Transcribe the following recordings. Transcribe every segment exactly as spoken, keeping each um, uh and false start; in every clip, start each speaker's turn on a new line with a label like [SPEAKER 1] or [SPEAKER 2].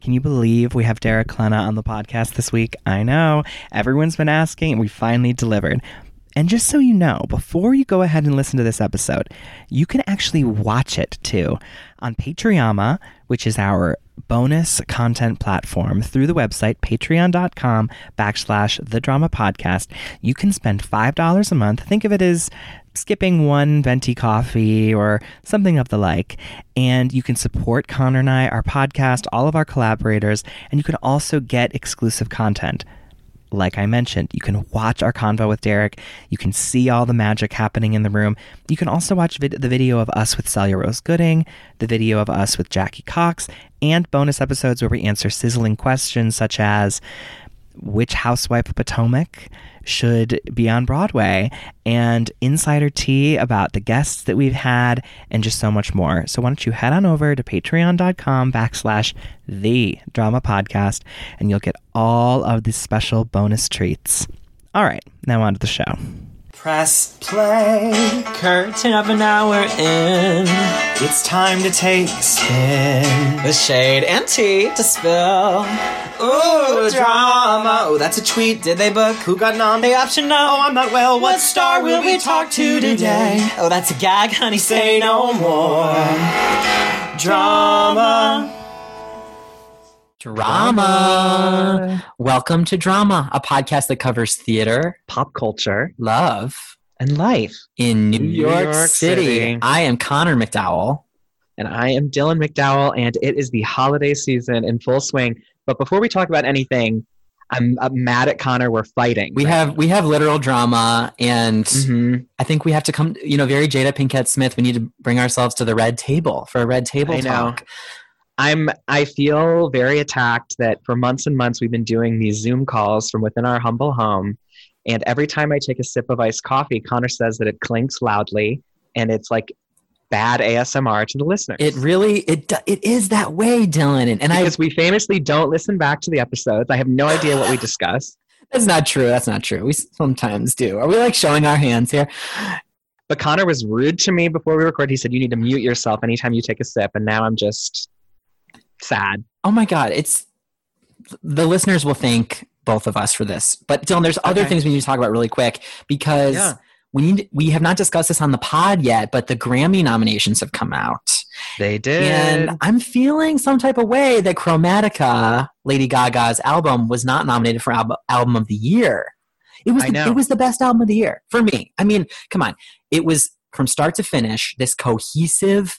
[SPEAKER 1] Can you believe we have Derek Klena on the podcast this week? I know. Everyone's been asking, and we finally delivered. And just so you know, before you go ahead and listen to this episode, you can actually watch it too on Patreon, which is our bonus content platform through the website, patreon.com backslash the drama podcast. You can spend five dollars a month. Think of it as skipping one venti coffee or something of the like. And you can support Connor and I, our podcast, all of our collaborators, and you can also get exclusive content. Like I mentioned, you can watch our convo with Derek. You can see all the magic happening in the room. You can also watch vid- the video of us with Celia Rose Gooding, the video of us with Jackie Cox, and bonus episodes where we answer sizzling questions such as which housewife of Potomac should be on Broadway, and insider tea about the guests that we've had, and just so much more. So why don't you head on over to patreon.com backslash the drama podcast, and you'll get all of these special bonus treats. All right, now on to the show. Press play, curtain of an hour in. It's time to take a spin. The shade and tea to spill. Ooh, drama. Oh, that's a tweet. Did they book? Who got nom? They option no. Oh, I'm not well. What star will we talk to today? Oh, that's a gag, honey. Say no more. Drama.
[SPEAKER 2] Drama. Welcome to Drama, a podcast that covers theater,
[SPEAKER 3] pop culture,
[SPEAKER 2] love,
[SPEAKER 3] and life
[SPEAKER 2] in New, New York, York City. City. I am Connor McDowell.
[SPEAKER 3] And I am Dylan McDowell, and it is the holiday season in full swing. But before we talk about anything, I'm, I'm mad at Connor. We're fighting.
[SPEAKER 2] We
[SPEAKER 3] right
[SPEAKER 2] have
[SPEAKER 3] now.
[SPEAKER 2] we have literal drama, and
[SPEAKER 3] mm-hmm.
[SPEAKER 2] I think we have to come, you know, very Jada Pinkett Smith. We need to bring ourselves to the red table for a red table
[SPEAKER 3] I
[SPEAKER 2] talk.
[SPEAKER 3] Know. I'm, I feel very attacked that for months and months we've been doing these Zoom calls from within our humble home. And every time I take a sip of iced coffee, Connor says that it clinks loudly and it's like bad A S M R to the listeners.
[SPEAKER 2] It really, it it is that way, Dylan. And, and
[SPEAKER 3] because
[SPEAKER 2] I,
[SPEAKER 3] we famously don't listen back to the episodes. I have no idea what we discuss.
[SPEAKER 2] That's not true. That's not true. We sometimes do. Are we like showing our hands here?
[SPEAKER 3] But Connor was rude to me before we recorded. He said, you need to mute yourself anytime you take a sip. And now I'm just... sad.
[SPEAKER 2] Oh my God. It's the listeners will thank both of us for this. But Dylan, there's other
[SPEAKER 3] okay.
[SPEAKER 2] things we need to talk about really quick because
[SPEAKER 3] yeah.
[SPEAKER 2] we need we have not discussed this on the pod yet, but the Grammy nominations have come out.
[SPEAKER 3] They did.
[SPEAKER 2] And I'm feeling some type of way that Chromatica, Lady Gaga's album, was not nominated for al- album of the year. It was
[SPEAKER 3] I
[SPEAKER 2] the,
[SPEAKER 3] know.
[SPEAKER 2] it was the best album of the year for me. I mean, come on. It was from start to finish this cohesive,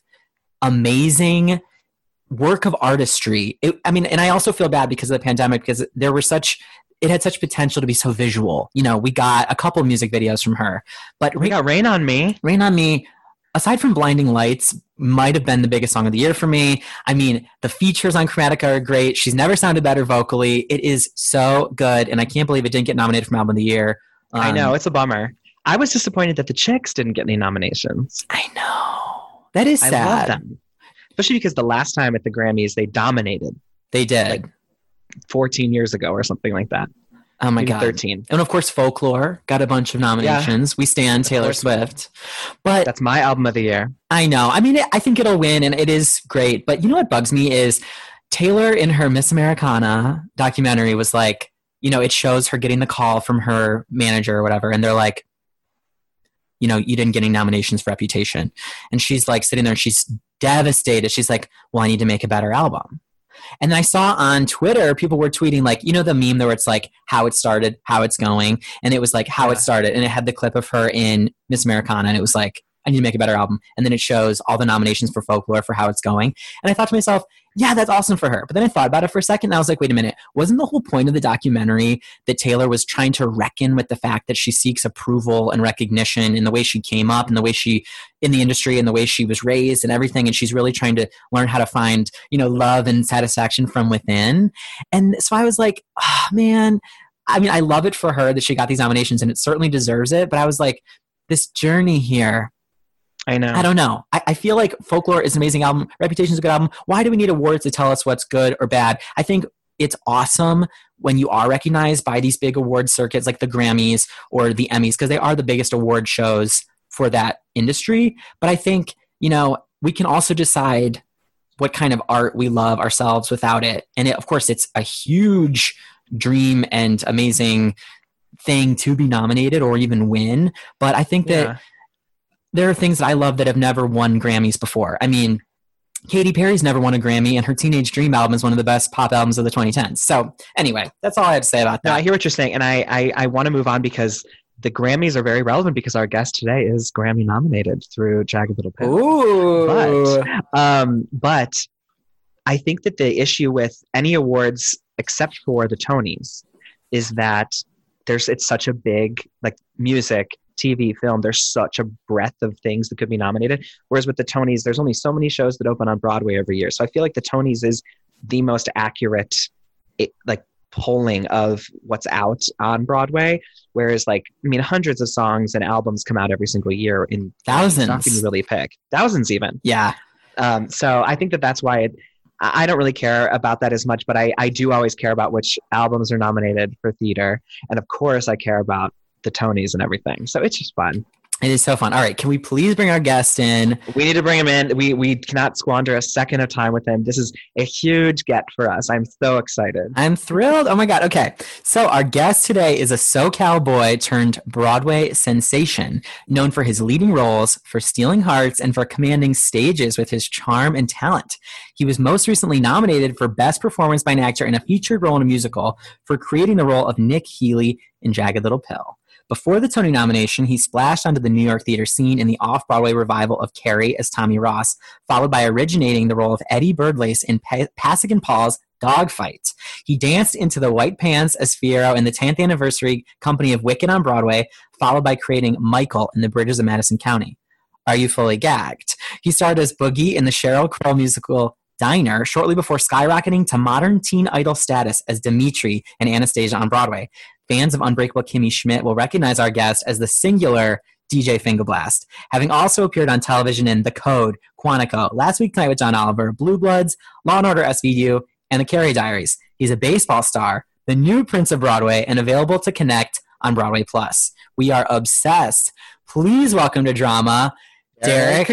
[SPEAKER 2] amazing work of artistry. It, I mean, and I also feel bad because of the pandemic because there were such, it had such potential to be so visual. You know, we got a couple music videos from her, but
[SPEAKER 3] we got Rain on Me.
[SPEAKER 2] Rain on Me, aside from Blinding Lights, might have been the biggest song of the year for me. I mean, the features on Chromatica are great. She's never sounded better vocally. It is so good, and I can't believe it didn't get nominated for Album of the Year. Um,
[SPEAKER 3] I know, it's a bummer. I was disappointed that the Chicks didn't get any nominations.
[SPEAKER 2] I know. That is sad.
[SPEAKER 3] I love them. Especially because the last time at the Grammys, they dominated.
[SPEAKER 2] They did.
[SPEAKER 3] Like fourteen years ago or something like that.
[SPEAKER 2] Oh my
[SPEAKER 3] Maybe
[SPEAKER 2] God.
[SPEAKER 3] thirteen.
[SPEAKER 2] And of course, Folklore got a bunch of nominations. Yeah. We stand Taylor Swift. But
[SPEAKER 3] that's my album of the year.
[SPEAKER 2] I know. I mean, I think it'll win and it is great. But you know what bugs me is Taylor in her Miss Americana documentary was like, you know, it shows her getting the call from her manager or whatever. And they're like, you know, you didn't get any nominations for Reputation. And she's like sitting there and she's devastated. She's like, well, I need to make a better album. And then I saw on Twitter, people were tweeting like, you know, the meme where it's like how it started, how it's going. And it was like how yeah. it started. And it had the clip of her in Miss Americana. And it was like, I need to make a better album. And then it shows all the nominations for Folklore for how it's going. And I thought to myself, yeah, that's awesome for her. But then I thought about it for a second and I was like, wait a minute. Wasn't the whole point of the documentary that Taylor was trying to reckon with the fact that she seeks approval and recognition in the way she came up and the way she, in the industry and the way she was raised and everything. And she's really trying to learn how to find, you know, love and satisfaction from within. And so I was like, oh, man, I mean, I love it for her that she got these nominations and it certainly deserves it. But I was like, this journey here,
[SPEAKER 3] I know.
[SPEAKER 2] I don't know. I, I feel like Folklore is an amazing album. Reputation is a good album. Why do we need awards to tell us what's good or bad? I think it's awesome when you are recognized by these big award circuits like the Grammys or the Emmys because they are the biggest award shows for that industry. But I think, you know, we can also decide what kind of art we love ourselves without it. And it, of course, it's a huge dream and amazing thing to be nominated or even win. But I think that
[SPEAKER 1] Yeah.
[SPEAKER 2] there are things that I love that have never won Grammys before. I mean, Katy Perry's never won a Grammy, and her Teenage Dream album is one of the best pop albums of the twenty tens. So anyway, that's all I had to say about
[SPEAKER 3] No,
[SPEAKER 2] that.
[SPEAKER 3] I hear what you're saying, and I, I, I want to move on because the Grammys are very relevant because our guest today is Grammy nominated through Jagged Little Pill.
[SPEAKER 2] Ooh.
[SPEAKER 3] But, um, but I think that the issue with any awards except for the Tonys is that there's it's such a big, like, music, T V, film, there's such a breadth of things that could be nominated. Whereas with the Tonys, there's only so many shows that open on Broadway every year. So I feel like the Tonys is the most accurate, it, like, polling of what's out on Broadway. Whereas, like, I mean, hundreds of songs and albums come out every single year in
[SPEAKER 2] Thousands.
[SPEAKER 3] How can you really pick? Thousands even.
[SPEAKER 2] Yeah.
[SPEAKER 3] Um, so I think that that's why it, I I don't really care about that as much, but I, I do always care about which albums are nominated for theater. And of course I care about the Tonys and everything. So it's just fun.
[SPEAKER 2] It is so fun. All right. Can we please bring our guest in?
[SPEAKER 3] We need to bring him in. We we cannot squander a second of time with him. This is a huge get for us. I'm so excited.
[SPEAKER 2] I'm thrilled. Oh my God. Okay. So our guest today is a SoCal boy turned Broadway sensation, known for his leading roles, for stealing hearts, and for commanding stages with his charm and talent. He was most recently nominated for Best Performance by an Actor in a Featured Role in a Musical for creating the role of Nick Healy in Jagged Little Pill. Before the Tony nomination, he splashed onto the New York theater scene in the off-Broadway revival of Carrie as Tommy Ross, followed by originating the role of Eddie Birdlace in pa- Pasek and Paul's Dogfight. He danced into the white pants as Fiyero in the tenth anniversary company of Wicked on Broadway, followed by creating Michael in The Bridges of Madison County. Are you fully gagged? He starred as Boogie in the Sheryl Crow musical Diner shortly before skyrocketing to modern teen idol status as Dimitri in Anastasia on Broadway. Fans of Unbreakable Kimmy Schmidt will recognize our guest as the singular D J Fingerblast, having also appeared on television in The Code, Quantico, Last Week Tonight with John Oliver, Blue Bloods, Law and Order S V U, and The Carrie Diaries. He's a baseball star, the new Prince of Broadway, and available to connect on Broadway Plus. We are obsessed. Please welcome to drama, Derek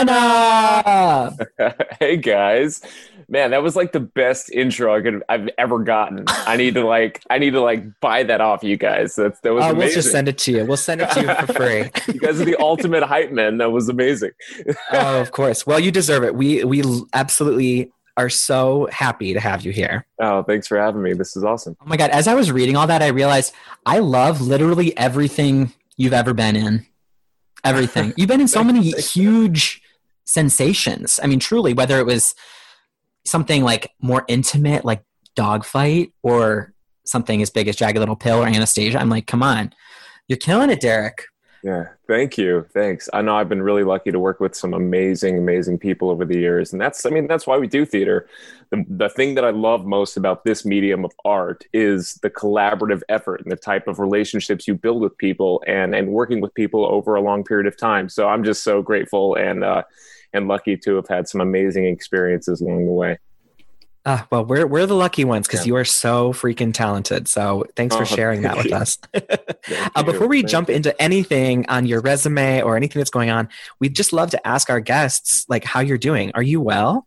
[SPEAKER 2] Klena.
[SPEAKER 4] Hey guys, man, that was like the best intro I could I've ever gotten. I need to like I need to like buy that off you guys. That's that was
[SPEAKER 1] Oh,
[SPEAKER 4] amazing.
[SPEAKER 1] we'll just send it to you. We'll send it to you for free.
[SPEAKER 4] You guys are the ultimate hype men. That was amazing.
[SPEAKER 1] Oh, of course. Well, you deserve it. We we absolutely are so happy to have you here.
[SPEAKER 4] Oh, thanks for having me. This is awesome.
[SPEAKER 2] Oh my God, as I was reading all that, I realized I love literally everything you've ever been in. Everything. You've been in so many huge sensations. I mean, truly, whether it was something like more intimate, like Dogfight, or something as big as Jagged Little Pill or Anastasia, I'm like, come on. You're killing it, Derek.
[SPEAKER 4] Yeah, thank you. Thanks. I know I've been really lucky to work with some amazing, amazing people over the years. And that's, I mean, that's why we do theater. The, the thing that I love most about this medium of art is the collaborative effort and the type of relationships you build with people and, and working with people over a long period of time. So I'm just so grateful and, uh, and lucky to have had some amazing experiences along the way.
[SPEAKER 1] Uh, well, we're we're the lucky ones because
[SPEAKER 4] Yeah.
[SPEAKER 1] you are so freaking talented. So thanks for
[SPEAKER 4] Oh,
[SPEAKER 1] sharing that
[SPEAKER 4] thank
[SPEAKER 1] with
[SPEAKER 4] you.
[SPEAKER 1] us.
[SPEAKER 4] Thank
[SPEAKER 1] Uh, before
[SPEAKER 4] you.
[SPEAKER 1] we
[SPEAKER 4] Thank
[SPEAKER 1] jump
[SPEAKER 4] you.
[SPEAKER 1] into anything on your resume or anything that's going on, we'd just love to ask our guests like how you're doing. Are you well?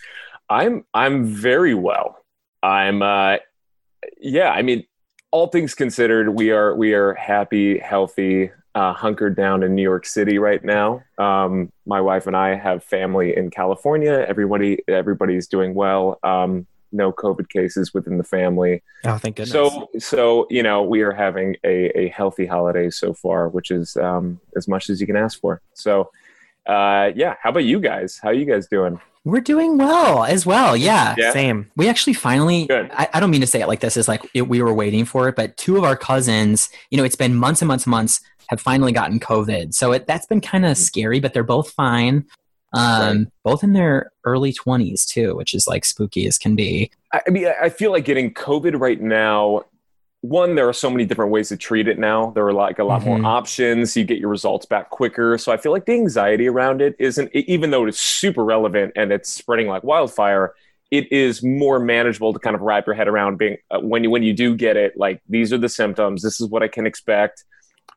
[SPEAKER 4] I'm I'm very well. I'm uh yeah, I mean, all things considered, we are we are happy, healthy, uh, hunkered down in New York City right now. Um, my wife and I have family in California. Everybody everybody's doing well. Um, no COVID cases within the family.
[SPEAKER 1] Oh, thank goodness.
[SPEAKER 4] So so you know, we are having a, a healthy holiday so far, which is um, as much as you can ask for. So uh, yeah, how about you guys? How are you guys doing?
[SPEAKER 2] We're doing well as well. Yeah.
[SPEAKER 4] Yeah.
[SPEAKER 1] Same.
[SPEAKER 2] We actually finally,
[SPEAKER 4] Good.
[SPEAKER 2] I, I don't mean to say it like this, is like it, we were waiting for it, but two of our cousins, you know, it's been months and months and months, have finally gotten COVID. So it, that's been kind of scary, but they're both fine. Um,
[SPEAKER 4] Right.
[SPEAKER 2] Both in their early twenties too, which is like spooky as can be.
[SPEAKER 4] I I mean, I I feel like getting COVID right now. One, there are so many different ways to treat it now. There are like a lot
[SPEAKER 1] Mhm.
[SPEAKER 4] more options. You get your results back quicker. So I feel like the anxiety around it isn't, e- even though it's super relevant and it's spreading like wildfire, it is more manageable to kind of wrap your head around being uh, when you when you do get it. Like, these are the symptoms. This is what I can expect.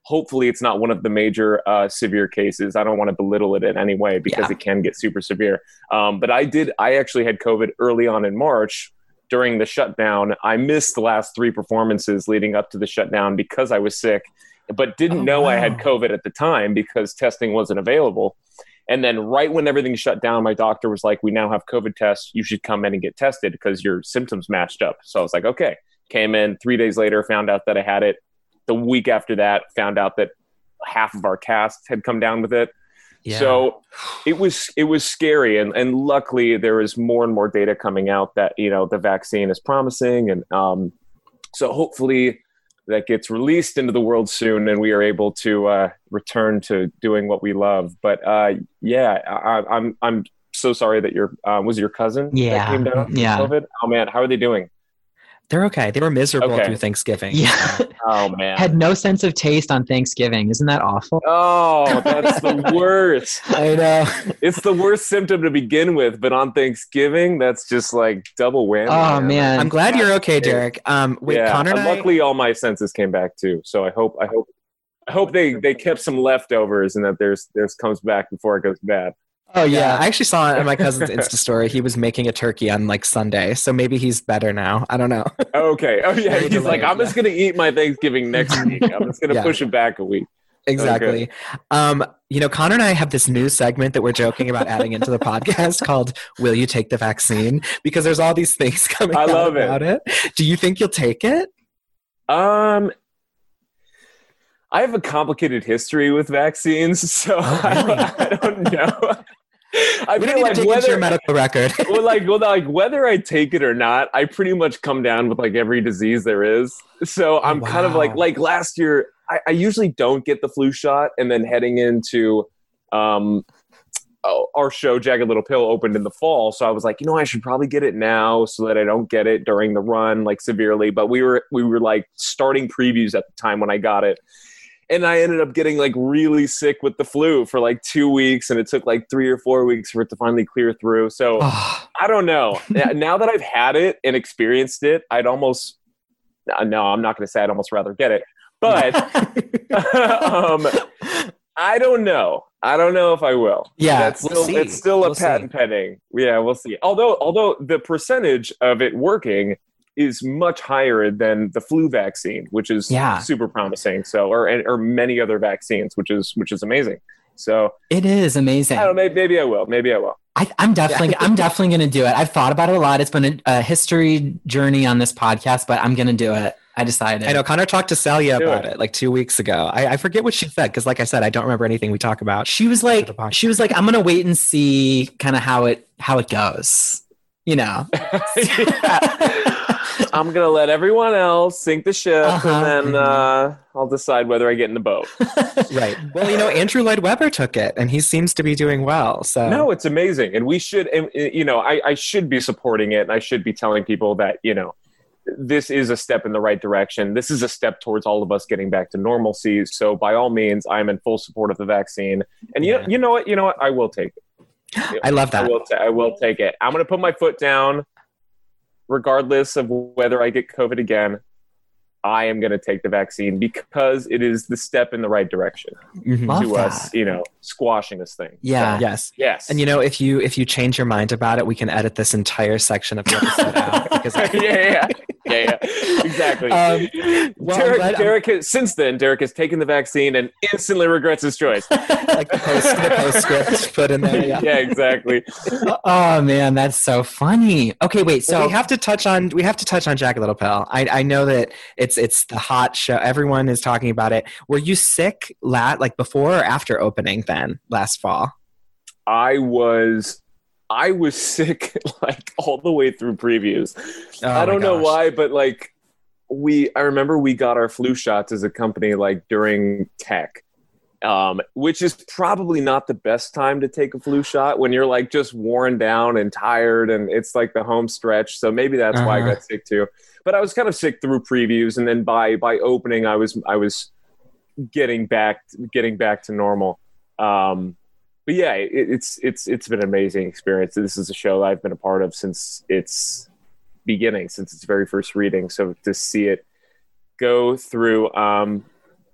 [SPEAKER 4] hopefully it's not one of the major uh, severe cases. I don't want to belittle it in any way because
[SPEAKER 2] Yeah.
[SPEAKER 4] it can get super severe. Um, but I did, I actually had COVID early on in March during the shutdown. I missed the last three performances leading up to the shutdown because I was sick, but didn't
[SPEAKER 2] Oh,
[SPEAKER 4] know I had
[SPEAKER 2] wow.
[SPEAKER 4] COVID at the time because testing wasn't available. And then right when everything shut down, my doctor was like, we now have COVID tests. You should come in and get tested because your symptoms matched up. So I was like, okay. Came in three days later, found out that I had it. The week after that, found out that half of our cast had come down with it.
[SPEAKER 2] Yeah.
[SPEAKER 4] So it was it was scary. And, and luckily, there is more and more data coming out that, you know, the vaccine is promising. And um, so hopefully that gets released into the world soon and we are able to uh, return to doing what we love. But uh, yeah, I, I'm I'm so sorry that your uh, was it your cousin
[SPEAKER 2] Yeah,
[SPEAKER 4] that came down with
[SPEAKER 2] yeah.
[SPEAKER 4] COVID? Oh man, how are they doing?
[SPEAKER 1] They're okay. They were miserable
[SPEAKER 4] Okay.
[SPEAKER 1] through Thanksgiving.
[SPEAKER 2] Yeah.
[SPEAKER 4] Oh man.
[SPEAKER 2] Had no sense of taste on Thanksgiving. Isn't that awful?
[SPEAKER 4] Oh, that's the worst.
[SPEAKER 1] I know.
[SPEAKER 4] It's the worst symptom to begin with, but on Thanksgiving, that's just like double whammy.
[SPEAKER 2] Oh, man.
[SPEAKER 1] I'm glad you're okay, Derek. Um, wait,
[SPEAKER 4] yeah,
[SPEAKER 1] Connor and
[SPEAKER 4] and
[SPEAKER 1] I-
[SPEAKER 4] luckily all my senses came back too. So I hope, I hope, I hope they they kept some leftovers and that there's there's comes back before it goes bad.
[SPEAKER 1] Oh yeah, I actually saw it on my cousin's Insta story. He was making a turkey on like Sunday, so maybe he's better now. I don't know.
[SPEAKER 4] Okay. Oh yeah,
[SPEAKER 1] Very
[SPEAKER 4] he's
[SPEAKER 1] delayed,
[SPEAKER 4] like, I'm
[SPEAKER 1] yeah.
[SPEAKER 4] just gonna eat my Thanksgiving next week. I'm just gonna
[SPEAKER 1] Yeah.
[SPEAKER 4] push it back a week.
[SPEAKER 1] Exactly. Um, you know, Connor and I have this new segment that we're joking about adding into the podcast called "Will You Take the Vaccine?" Because there's all these things coming
[SPEAKER 4] I
[SPEAKER 1] out
[SPEAKER 4] love it.
[SPEAKER 1] about it. Do you think you'll take it?
[SPEAKER 4] Um, I have a complicated history with vaccines, so I, I don't know. I
[SPEAKER 1] We don't
[SPEAKER 4] feel
[SPEAKER 1] need
[SPEAKER 4] like
[SPEAKER 1] to dig into
[SPEAKER 4] whether
[SPEAKER 1] your medical record.
[SPEAKER 4] well, like, well, like whether I take it or not, I pretty much come down with like every disease there is. So I'm kind of like,
[SPEAKER 1] wow.
[SPEAKER 4] like last year, I, I usually don't get the flu shot, and then heading into um, oh, our show, Jagged Little Pill, opened in the fall. So I was like, you know, I should probably get it now so that I don't get it during the run like severely. But we were we were like starting previews at the time when I got it. And I ended up getting like really sick with the flu for like two weeks, and it took like three or four weeks for it to finally clear through. So
[SPEAKER 1] Oh,
[SPEAKER 4] I don't know. Now that I've had it and experienced it, I'd almost no, I'm not going to say I'd almost rather get it, but um, I don't know. I don't know if I will.
[SPEAKER 1] Yeah,
[SPEAKER 4] that's
[SPEAKER 1] we'll
[SPEAKER 4] still
[SPEAKER 1] see.
[SPEAKER 4] it's still a
[SPEAKER 1] We'll see.
[SPEAKER 4] patent pending. Yeah, we'll see. Although although the percentage of it working is much higher than the flu vaccine, which is
[SPEAKER 2] Yeah.
[SPEAKER 4] super promising. So, or or many other vaccines, which is which is amazing. So,
[SPEAKER 2] It is amazing.
[SPEAKER 4] I don't know. Maybe, maybe I will. Maybe I will.
[SPEAKER 2] I, I'm definitely, I'm definitely going to do it. I've thought about it a lot. It's been a, a history journey on this podcast, but I'm going to do it. I decided.
[SPEAKER 1] I know Connor talked to Celia
[SPEAKER 4] Do
[SPEAKER 1] about
[SPEAKER 4] it.
[SPEAKER 1] it. like two weeks ago. I, I forget what she said because, like I said, I don't remember anything we talk about.
[SPEAKER 2] She was like,
[SPEAKER 1] the podcast.
[SPEAKER 2] she was like, I'm going to wait and see kind of how it, how it goes. You know.
[SPEAKER 4] I'm gonna let everyone else sink the ship,
[SPEAKER 2] Uh-huh.
[SPEAKER 4] and then uh, I'll decide whether I get in the boat.
[SPEAKER 1] Right. Well, you know, Andrew Lloyd Webber took it, and he seems to be doing well. So
[SPEAKER 4] No, it's amazing, and we should. And, uh, you know, I, I should be supporting it, and I should be telling people that you know this is a step in the right direction. This is a step towards all of us getting back to normalcy. So, by all means, I'm in full support of the vaccine. And you,
[SPEAKER 1] Yeah.
[SPEAKER 4] you know what? You know what? I will take it.
[SPEAKER 1] I love
[SPEAKER 4] I
[SPEAKER 1] that.
[SPEAKER 4] will. Ta- I will take it. I'm going to put my foot down, regardless of whether I get COVID again. I am going to take the vaccine because it is the step in the right direction
[SPEAKER 1] Mhm.
[SPEAKER 2] Love
[SPEAKER 4] to
[SPEAKER 2] that.
[SPEAKER 4] us, you know, squashing this thing.
[SPEAKER 2] Yeah.
[SPEAKER 4] So,
[SPEAKER 1] Yes.
[SPEAKER 4] yes.
[SPEAKER 1] And you know, if you if you change your mind about it, we can edit this entire section of the episode out because
[SPEAKER 4] yeah, yeah, yeah, yeah, exactly.
[SPEAKER 1] Um, well, I'm
[SPEAKER 4] Derek,
[SPEAKER 1] glad- I'm-
[SPEAKER 4] Derek has, since then, Derek has taken the vaccine and instantly regrets his choice.
[SPEAKER 1] like the post the postscript put in there. Yeah.
[SPEAKER 4] yeah, exactly.
[SPEAKER 2] Oh man, that's so funny. Okay, wait.
[SPEAKER 1] So
[SPEAKER 2] So
[SPEAKER 1] we have to touch on we have to touch on Jagged Little Pill. I, I know that it's it's the hot show. Everyone is talking about it. Were you sick lat like before or after opening then last fall?
[SPEAKER 4] I was, I was sick like all the way through previews.
[SPEAKER 1] Oh
[SPEAKER 4] I
[SPEAKER 1] my
[SPEAKER 4] don't know
[SPEAKER 1] gosh.
[SPEAKER 4] why, but like we, I remember we got our flu shots as a company like during tech. Um, which is probably not the best time to take a flu shot when you're like just worn down and tired and it's like the home stretch. So maybe that's why I
[SPEAKER 1] Uh-huh.
[SPEAKER 4] got sick too. But I was kind of sick through previews, and then by by opening, I was I was getting back getting back to normal. Um, but yeah, it, it's it's it's been an amazing experience. This is a show that I've been a part of since its beginning, since its very first reading. So to see it go through. Um,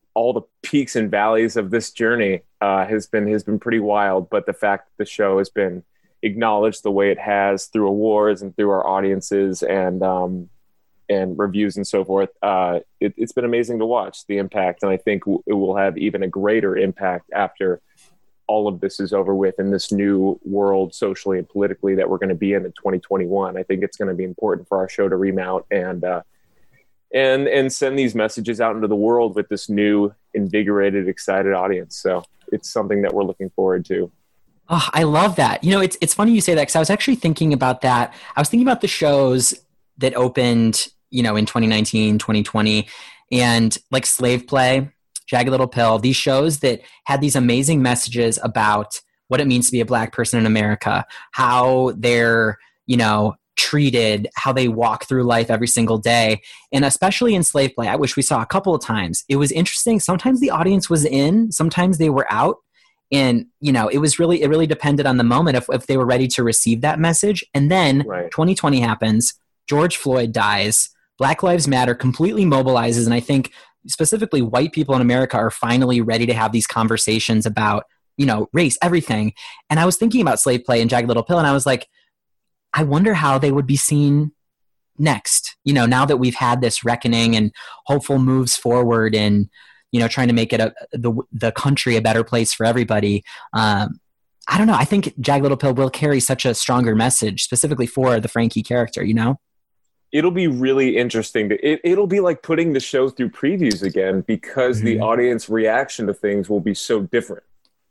[SPEAKER 4] all the peaks and valleys of this journey uh, has been has been pretty wild. But the fact that the show has been acknowledged the way it has through awards and through our audiences and um, and reviews and so forth, uh, it, it's been amazing to watch the impact. And I think w- it will have even a greater impact after all of this is over with in this new world socially and politically that we're going to be in in twenty twenty-one. I think it's going to be important for our show to remount and uh, and and send these messages out into the world with this new, invigorated, excited audience. So it's something that we're looking forward to.
[SPEAKER 2] Oh, I love that. You know, it's it's funny you say that because I was actually thinking about that. I was thinking about the shows that opened, you know, in twenty nineteen, twenty twenty, and like Slave Play, Jagged Little Pill, these shows that had these amazing messages about what it means to be a Black person in America, how they're, you know, treated, how they walk through life every single day. And especially in Slave Play, I wish we saw a couple of times. It was interesting. Sometimes the audience was in, sometimes they were out. And, you know, it was really, it really depended on the moment if, if they were ready to receive that message. And then
[SPEAKER 4] Right.
[SPEAKER 2] twenty twenty happens, George Floyd dies, Black Lives Matter completely mobilizes. And I think specifically white people in America are finally ready to have these conversations about, you know, race, everything. And I was thinking about Slave Play and Jagged Little Pill, and I was like, I wonder how they would be seen next, you know, now that we've had this reckoning and hopeful moves forward and, you know, trying to make it a, the the country a better place for everybody. Um, I don't know. I think Jagged Little Pill will carry such a stronger message specifically for the Frankie character, you know?
[SPEAKER 4] It'll be really interesting. To, it, it'll be like putting the show through previews again because mm-hmm. the audience reaction to things will be so different.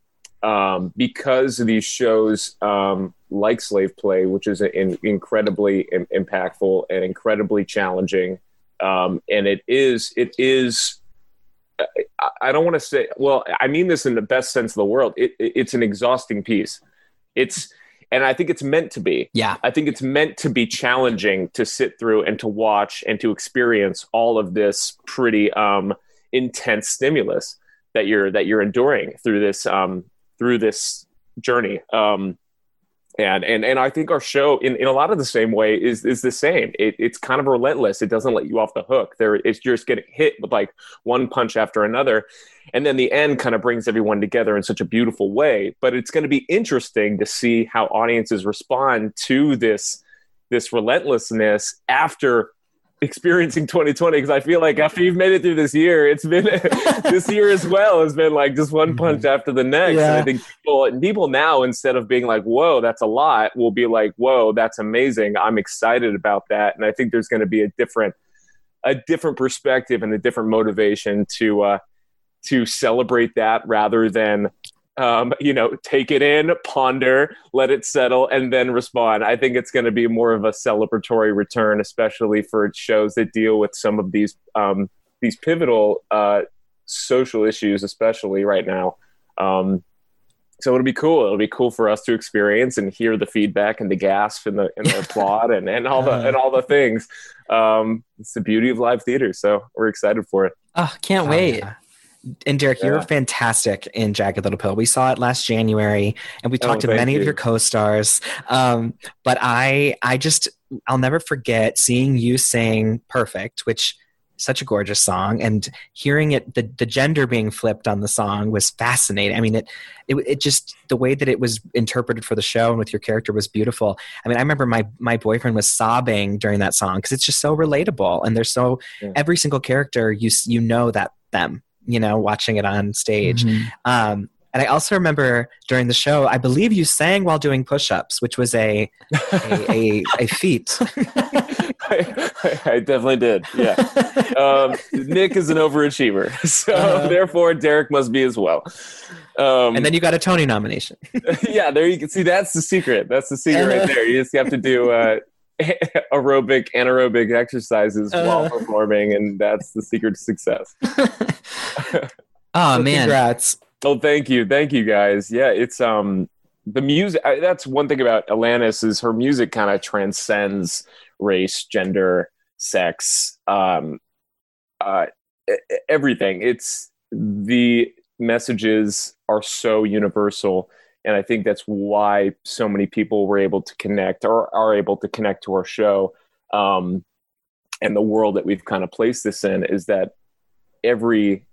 [SPEAKER 4] Um, because these shows um, like Slave Play, which is an incredibly im- impactful and incredibly challenging, um, and it is, it is, I, I don't want to say, well, I mean this in the best sense of the world. It, it, it's an exhausting piece. It's, and I think it's meant to be.
[SPEAKER 2] Yeah.
[SPEAKER 4] I think it's meant to be challenging to sit through and to watch and to experience all of this pretty um, intense stimulus that you're that you're enduring through this um, through this journey. Um, and and and I think our show, in, in a lot of the same way, is is the same. It, it's kind of relentless. It doesn't let you off the hook. There, it's just getting hit with like one punch after another. And then the end kind of brings everyone together in such a beautiful way. But it's going to be interesting to see how audiences respond to this, this relentlessness after experiencing twenty twenty. Because I feel like after you've made it through this year, it's been this year as well has been like just one punch after the next. Yeah. And I think people, and people now, instead of being like, whoa, that's a lot, will be like, whoa, that's amazing. I'm excited about that. And I think there's going to be a different, a different perspective and a different motivation to, uh, to celebrate that rather than, um, you know, take it in, ponder, let it settle, and then respond. I think it's going to be more of a celebratory return, especially for shows that deal with some of these um, these pivotal uh, social issues, especially right now. Um, so it'll be cool. It'll be cool for us to experience and hear the feedback and the gasp and the and the applaud and, and all the and all the things. Um, it's the beauty of live theater. So we're excited for it.
[SPEAKER 2] Oh, can't oh, wait.
[SPEAKER 1] Yeah. And Derek,
[SPEAKER 4] Yeah.
[SPEAKER 1] you're fantastic in Jagged Little Pill. We saw it last January, and we talked
[SPEAKER 4] Oh,
[SPEAKER 1] to
[SPEAKER 4] thank
[SPEAKER 1] many
[SPEAKER 4] you.
[SPEAKER 1] of your co-stars. Um, but I, I just, I'll never forget seeing you sing "Perfect," which is such a gorgeous song, and hearing it, the, the gender being flipped on the song was fascinating. I mean, it, it, it just the way that it was interpreted for the show and with your character was beautiful. I mean, I remember my my boyfriend was sobbing during that song because it's just so relatable, and there's so
[SPEAKER 4] Yeah.
[SPEAKER 1] every single character you you know that them. You know, watching it on stage.
[SPEAKER 2] Mm-hmm.
[SPEAKER 1] Um, and I also remember during the show, I believe you sang while doing push-ups, which was a a, a, a feat.
[SPEAKER 4] I, I definitely did. Yeah. Um, Nick is an overachiever, so
[SPEAKER 1] Uh-huh.
[SPEAKER 4] therefore Derek must be as well. Um,
[SPEAKER 1] And then you got a Tony nomination.
[SPEAKER 4] yeah, there you can see. That's the secret. That's the secret right there. You just have to do uh, aerobic, anaerobic exercises
[SPEAKER 1] Uh-huh.
[SPEAKER 4] while performing, and that's the secret to success.
[SPEAKER 2] Oh,
[SPEAKER 1] So
[SPEAKER 2] man.
[SPEAKER 1] Congrats.
[SPEAKER 4] Oh, thank you, thank you, guys. Yeah, it's um the music. I, that's one thing about Alanis is her music kind of transcends race, gender, sex, um, uh, e- everything. It's the messages are so universal, and I think that's why so many people were able to connect or are able to connect to our show. Um, and the world that we've kind of placed this in is that every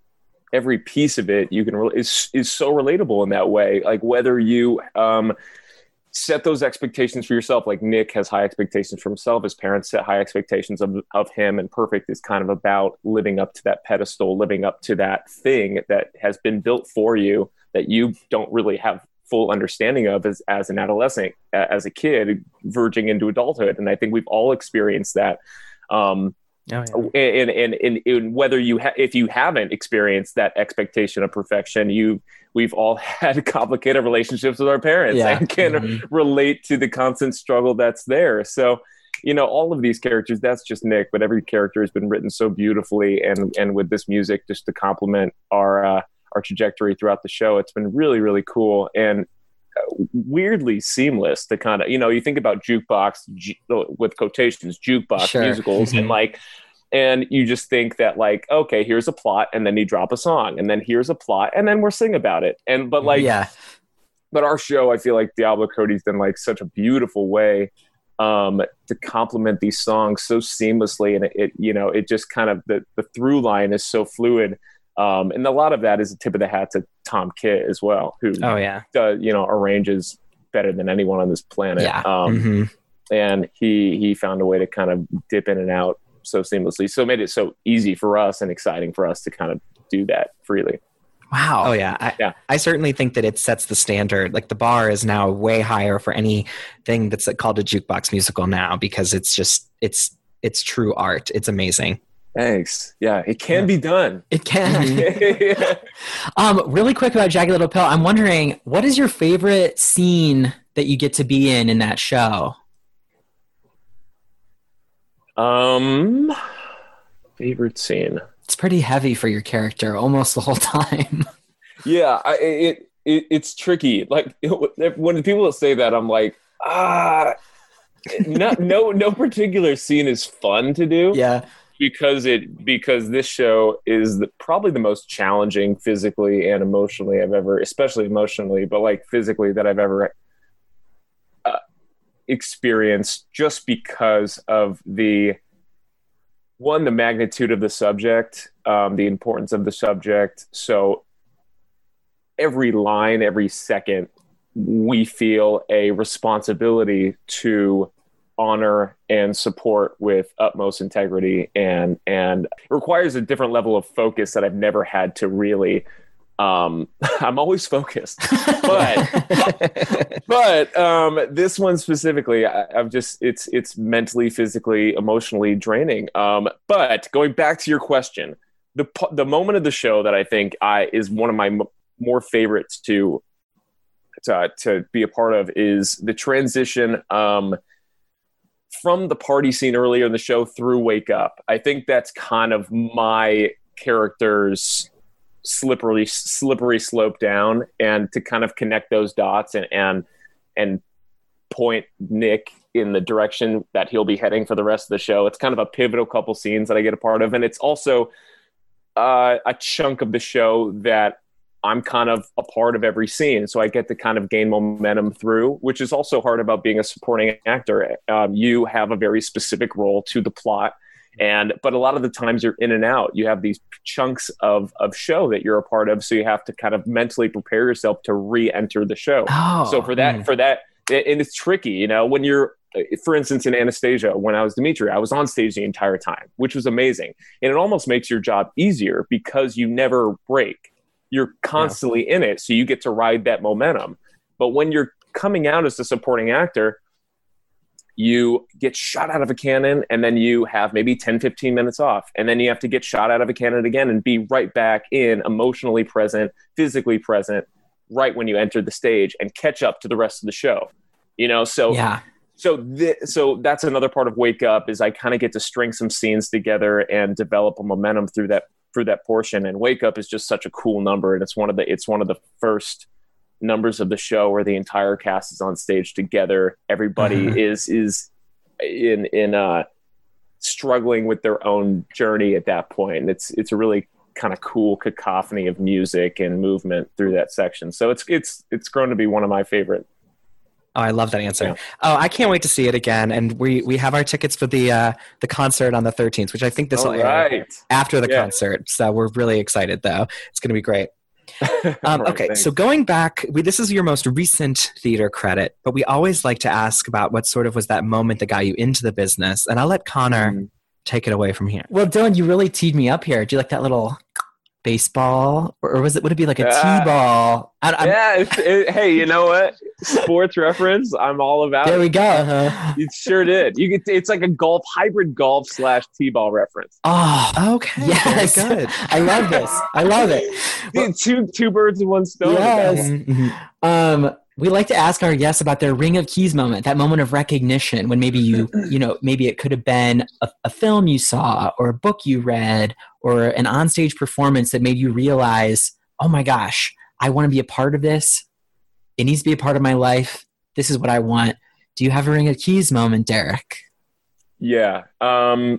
[SPEAKER 4] every piece of it you can re- is is so relatable in that way. Like whether you um, set those expectations for yourself, like Nick has high expectations for himself, his parents set high expectations of, of him, and Perfect is kind of about living up to that pedestal, living up to that thing that has been built for you that you don't really have full understanding of as, as an adolescent, as a kid verging into adulthood. And I think we've all experienced that. Um, Oh, yeah. and, and, and, and whether you ha- if you haven't experienced that expectation of perfection, you we've all had complicated relationships with our parents
[SPEAKER 2] yeah.
[SPEAKER 4] and can mm-hmm. relate to the constant struggle that's there. So, you know, all of these characters, that's just Nick, but every character has been written so beautifully, and and with this music just to complement our uh, our trajectory throughout the show, it's been really, really cool and weirdly seamless. To kind of, you know, you think about jukebox G- with quotations, jukebox
[SPEAKER 2] sure.
[SPEAKER 4] musicals,
[SPEAKER 2] mm-hmm.
[SPEAKER 4] and like, and you just think that like, okay, here's a plot, and then you drop a song, and then here's a plot, and then we're sing about it. And but like,
[SPEAKER 2] yeah.
[SPEAKER 4] But our show, I feel like Diablo Cody's done like such a beautiful way um, to complement these songs so seamlessly, and it, it, you know, it just kind of the the through line is so fluid. Um, and a lot of that is a tip of the hat to Tom Kitt as well, who
[SPEAKER 2] oh yeah,
[SPEAKER 4] does, you know, arranges better than anyone on this planet.
[SPEAKER 2] Yeah.
[SPEAKER 4] Um,
[SPEAKER 2] mm-hmm.
[SPEAKER 4] And he he found a way to kind of dip in and out so seamlessly, so it made it so easy for us and exciting for us to kind of do that freely.
[SPEAKER 2] Wow.
[SPEAKER 1] Oh yeah. I,
[SPEAKER 4] yeah.
[SPEAKER 1] I certainly think that it sets the standard. Like the bar is now way higher for anything that's called a jukebox musical now, because it's just it's it's true art. It's amazing.
[SPEAKER 4] Thanks. Yeah, it can yeah. be done.
[SPEAKER 2] It can. yeah. Um, really quick about Jagged Little Pill. I'm wondering, what is your favorite scene that you get to be in in that show?
[SPEAKER 4] Um, favorite scene.
[SPEAKER 2] It's pretty heavy for your character almost the whole time.
[SPEAKER 4] yeah, I, it, it it's tricky. Like it, when people say that, I'm like, ah, no, no, no particular scene is fun to do.
[SPEAKER 2] Yeah.
[SPEAKER 4] Because it because this show is the, probably the most challenging physically and emotionally I've ever, especially emotionally, but like physically that I've ever uh, experienced, just because of the one, the magnitude of the subject, um, the importance of the subject. So every line, every second, we feel a responsibility to honor and support with utmost integrity, and and it requires a different level of focus that I've never had to really um I'm always focused, but but um this one specifically, I, I've just it's it's mentally, physically, emotionally draining. Um but going back to your question, the the moment of the show that I think I is one of my m- more favorites to to to be a part of is the transition um from the party scene earlier in the show through Wake Up. I think that's kind of my character's slippery, slippery slope down, and to kind of connect those dots and, and, and point Nick in the direction that he'll be heading for the rest of the show. It's kind of a pivotal couple scenes that I get a part of. And it's also uh, a chunk of the show that I'm kind of a part of every scene, so I get to kind of gain momentum through, which is also hard about being a supporting actor. Um, you have a very specific role to the plot, and but a lot of the times you're in and out. You have these chunks of of show that you're a part of, so you have to kind of mentally prepare yourself to re-enter the show.
[SPEAKER 2] Oh,
[SPEAKER 4] so for that, mm. for that, and it's tricky, you know, when you're, for instance, in Anastasia, when I was Dimitri, I was on stage the entire time, which was amazing, and it almost makes your job easier because you never break. You're constantly yeah. in it, so you get to ride that momentum. But when you're coming out as the supporting actor, you get shot out of a cannon, and then you have maybe ten, fifteen minutes off. And then you have to get shot out of a cannon again and be right back in, emotionally present, physically present, right when you enter the stage, and catch up to the rest of the show. You know, so
[SPEAKER 2] yeah.
[SPEAKER 4] So, th- so that's another part of Wake Up, is I kind of get to string some scenes together and develop a momentum through that through that portion. And Wake Up is just such a cool number, and it's one of the it's one of the first numbers of the show where the entire cast is on stage together. Everybody uh-huh. is is in in uh struggling with their own journey at that point. And it's it's a really kind of cool cacophony of music and movement through that section. So it's it's it's grown to be one of my favorite
[SPEAKER 1] Oh, I love that answer.
[SPEAKER 4] Yeah.
[SPEAKER 1] Oh, I can't wait to see it again. And we we have our tickets for the uh, the concert on the thirteenth, which I think this will
[SPEAKER 4] All
[SPEAKER 1] air
[SPEAKER 4] right.
[SPEAKER 1] after the
[SPEAKER 4] Yeah.
[SPEAKER 1] concert. So we're really excited, though. It's going to be great. Um,
[SPEAKER 4] All right,
[SPEAKER 1] okay,
[SPEAKER 4] thanks.
[SPEAKER 1] so going back, we, this is your most recent theater credit, but we always like to ask about what sort of was that moment that got you into the business. And I'll let Connor
[SPEAKER 4] Mm.
[SPEAKER 1] take it away from here.
[SPEAKER 2] Well, Dylan, you really teed me up here. Do you like that little baseball, or, or was it? Would it be like a
[SPEAKER 4] Ah.
[SPEAKER 2] t-ball? I, I'm,
[SPEAKER 4] yeah. It's, it, hey, you know what? Sports reference. I'm all about
[SPEAKER 2] There
[SPEAKER 4] it.
[SPEAKER 2] we go.
[SPEAKER 1] Uh-huh.
[SPEAKER 4] You sure did. You get. It's like a golf hybrid golf slash t-ball reference.
[SPEAKER 2] Oh,
[SPEAKER 1] Okay,
[SPEAKER 2] yes.
[SPEAKER 1] very good.
[SPEAKER 2] I love this. I love it.
[SPEAKER 4] Dude, two two birds with one stone. with
[SPEAKER 2] Yes.
[SPEAKER 4] that one.
[SPEAKER 1] Mhm.
[SPEAKER 2] Um, we like to ask our guests about their ring of keys moment, that moment of recognition when maybe you, you know, maybe it could have been a, a film you saw or a book you read or an onstage performance that made you realize, oh my gosh, I want to be a part of this. It needs to be a part of my life. This is what I want. Do you have a ring of keys moment, Derek?
[SPEAKER 4] Yeah. Um,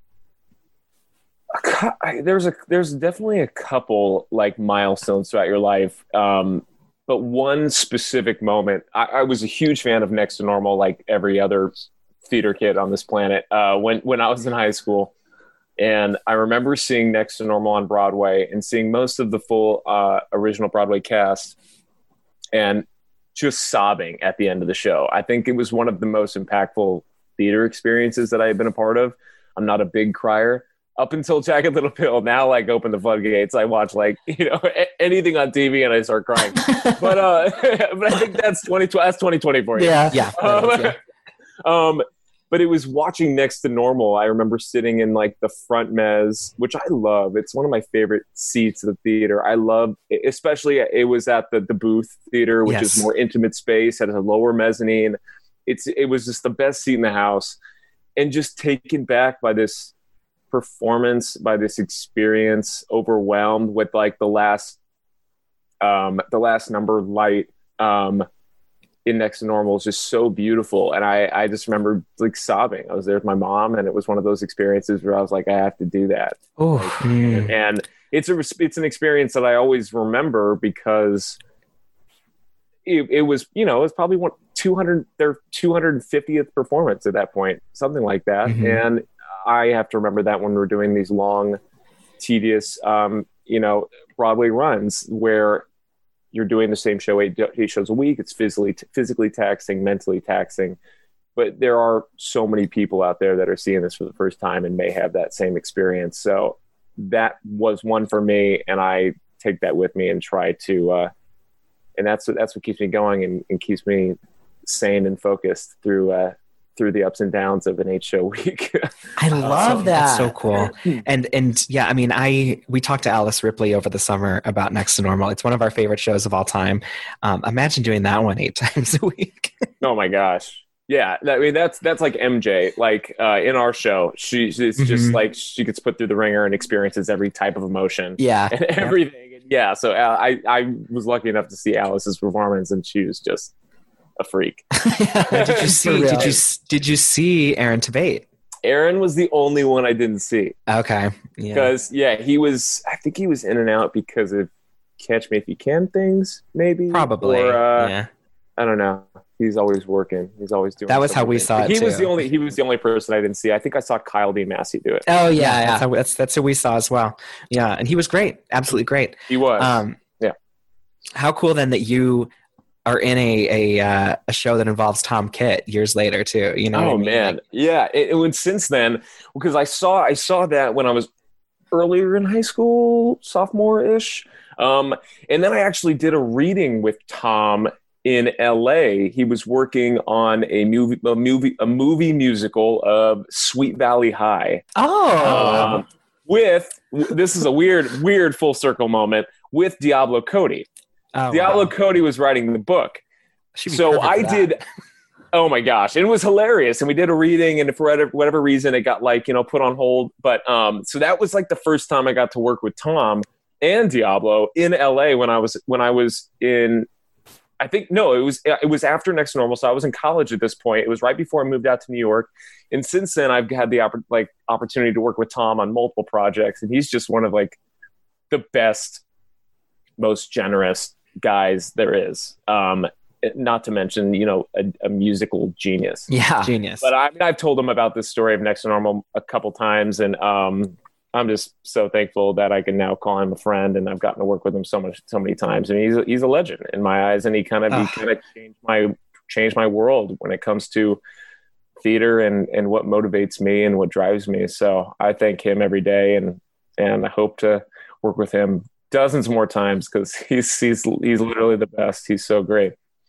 [SPEAKER 4] a cou- I- there's a there's definitely a couple like milestones throughout your life. Um, but one specific moment, I, I was a huge fan of Next to Normal, like every other theater kid on this planet. Uh, when when I was in high school, and I remember seeing Next to Normal on Broadway and seeing most of the full uh, original Broadway cast, and just sobbing at the end of the show. I think it was one of the most impactful theater experiences that I had been a part of. I'm not a big crier. Up until Jagged Little Pill, now like open the floodgates. I watch like you know a- anything on T V and I start crying. but uh, but I think that's twenty that's twenty twenty for you.
[SPEAKER 2] Yeah.
[SPEAKER 1] Yeah.
[SPEAKER 4] Um, um, but it was watching Next to Normal. I remember sitting in like the front mezz, which I love. It's one of my favorite seats of the theater. I love, especially it was at the the Booth Theater, which
[SPEAKER 1] Yes.
[SPEAKER 4] is more intimate space, had a lower mezzanine. It's it was just the best seat in the house, and just taken back by this performance, by this experience, overwhelmed with like the last um the last number light um in Next to Normal is just so beautiful. And I I just remember like sobbing. I was there with my mom, and it was one of those experiences where I was like, I have to do that.
[SPEAKER 2] Oh,
[SPEAKER 1] Mm.
[SPEAKER 4] And it's a it's an experience that I always remember because it, it was, you know, it was probably one two hundred their two hundred fiftieth performance at that point, something like that.
[SPEAKER 1] Mhm.
[SPEAKER 4] And I have to remember that when we're doing these long, tedious, um, you know, Broadway runs where you're doing the same show eight, eight shows a week. It's physically physically taxing, mentally taxing. But there are so many people out there that are seeing this for the first time and may have that same experience. So that was one for me, and I take that with me and try to, uh, and that's what that's what keeps me going and, and keeps me sane and focused through uh, through the ups and downs of an eight show week.
[SPEAKER 2] I love
[SPEAKER 1] So-
[SPEAKER 2] that.
[SPEAKER 1] That's so cool. And and yeah, I mean, I we talked to Alice Ripley over the summer about Next to Normal. It's one of our favorite shows of all time. Um, imagine doing that one eight times a week.
[SPEAKER 4] Oh my gosh. Yeah. I mean, that's, that's like M J, like uh, in our show, she, she's just
[SPEAKER 1] Mhm.
[SPEAKER 4] like, she gets put through the ringer and experiences every type of emotion
[SPEAKER 2] Yeah.
[SPEAKER 4] and everything. And yeah. So uh, I, I was lucky enough to see Alice's performance, and she was just a freak.
[SPEAKER 1] Did you
[SPEAKER 2] For
[SPEAKER 1] see?
[SPEAKER 2] real.
[SPEAKER 1] Did you did you see Aaron Tveit?
[SPEAKER 4] Aaron was the only one I didn't see
[SPEAKER 1] Okay. Yeah.
[SPEAKER 4] because yeah, he was, I think he was in and out because of Catch Me If You Can things, maybe.
[SPEAKER 1] Probably.
[SPEAKER 4] Or, uh,
[SPEAKER 1] yeah.
[SPEAKER 4] I don't know. He's always working. He's always doing.
[SPEAKER 1] That was how
[SPEAKER 4] something.
[SPEAKER 1] we saw it,
[SPEAKER 4] He was
[SPEAKER 1] too.
[SPEAKER 4] the only. He was the only person I didn't see. I think I saw Kyle D. Massey do it.
[SPEAKER 2] Oh, yeah.
[SPEAKER 1] That's
[SPEAKER 2] yeah.
[SPEAKER 1] how that's that's who we saw as well. Yeah, and he was great. Absolutely great.
[SPEAKER 4] He was.
[SPEAKER 1] Um,
[SPEAKER 4] Yeah.
[SPEAKER 1] How cool then that you are in a a uh, a show that involves Tom Kitt years later too. You know? what
[SPEAKER 4] oh
[SPEAKER 1] I mean?
[SPEAKER 4] man,
[SPEAKER 1] Like,
[SPEAKER 4] yeah. It, it was since then because I saw I saw that when I was earlier in high school, sophomore ish, um, and then I actually did a reading with Tom in L A. He was working on a movie a movie a movie musical of Sweet Valley High.
[SPEAKER 2] Oh.
[SPEAKER 4] Um, with this is a weird weird full circle moment with Diablo Cody.
[SPEAKER 1] oh,
[SPEAKER 4] Diablo
[SPEAKER 1] wow.
[SPEAKER 4] Cody was writing the book.
[SPEAKER 1] She'd be
[SPEAKER 4] So
[SPEAKER 1] perfect
[SPEAKER 4] I
[SPEAKER 1] for that.
[SPEAKER 4] did. Oh my gosh, it was hilarious, and we did a reading, and for whatever, whatever reason, it got like you know put on hold. But um, so that was like the first time I got to work with Tom and Diablo in L A when I was when I was in. I think no, it was it was after Next to Normal, so I was in college at this point. It was right before I moved out to New York, and since then I've had the oppor- like opportunity to work with Tom on multiple projects, and he's just one of like the best, most generous guys there is. Um, not to mention, you know, a, a musical genius.
[SPEAKER 2] Yeah.
[SPEAKER 1] Genius.
[SPEAKER 4] But I mean, I've told him about this story of Next to Normal a couple times, and um, I'm just so thankful that I can now call him a friend, and I've gotten to work with him so much, so many times. I mean, he's a, he's a legend in my eyes, and he kind of he kind of changed my changed my world when it comes to theater and and what motivates me and what drives me. So I thank him every day, and and I hope to work with him dozens more times because he's he's he's literally the best. He's so great.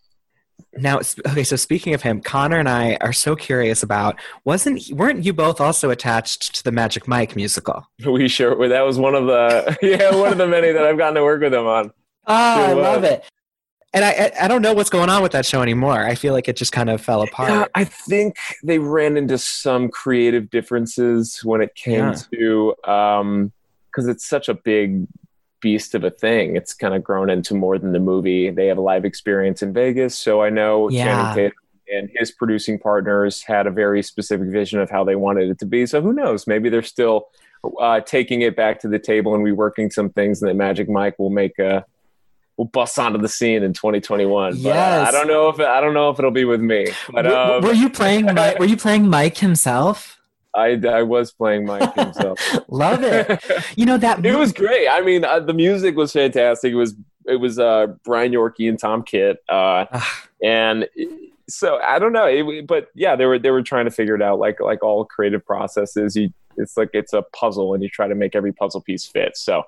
[SPEAKER 1] Now, okay, so speaking of him, Connor and I are so curious about, wasn't weren't you both also attached to the Magic Mike musical?
[SPEAKER 4] We sure that was one of the yeah one of the many that I've gotten to work with him on.
[SPEAKER 2] Oh, I
[SPEAKER 4] Sure
[SPEAKER 2] love
[SPEAKER 4] was.
[SPEAKER 2] it.
[SPEAKER 1] And I I I don't know what's going on with that show anymore. I feel like it just kind of fell apart.
[SPEAKER 4] Yeah, I think they ran into some creative differences when it came
[SPEAKER 1] Yeah.
[SPEAKER 4] to um because it's such a big beast of a thing. It's kind of grown into more than the movie. They have a live experience in Vegas, so I know
[SPEAKER 2] Yeah.
[SPEAKER 4] Channing Tatum and his producing partners had a very specific vision of how they wanted it to be. So who knows? Maybe they're still uh, taking it back to the table and reworking some things, and that Magic Mike will make a will bust onto the scene in twenty twenty-one. But, uh,
[SPEAKER 2] Yes.
[SPEAKER 4] I don't know if I don't know if it'll be with me. But
[SPEAKER 2] W-
[SPEAKER 4] um,
[SPEAKER 2] were you playing Mike, were you playing Mike himself?
[SPEAKER 4] I I was playing Mike himself.
[SPEAKER 2] Love it. You know that
[SPEAKER 4] It was great. I mean, uh, the music was fantastic. It was it was uh, Brian Yorkie and Tom Kitt, uh, and so I don't know. It, but yeah, they were they were trying to figure it out, like like all creative processes. You, it's like it's a puzzle, and you try to make every puzzle piece fit. So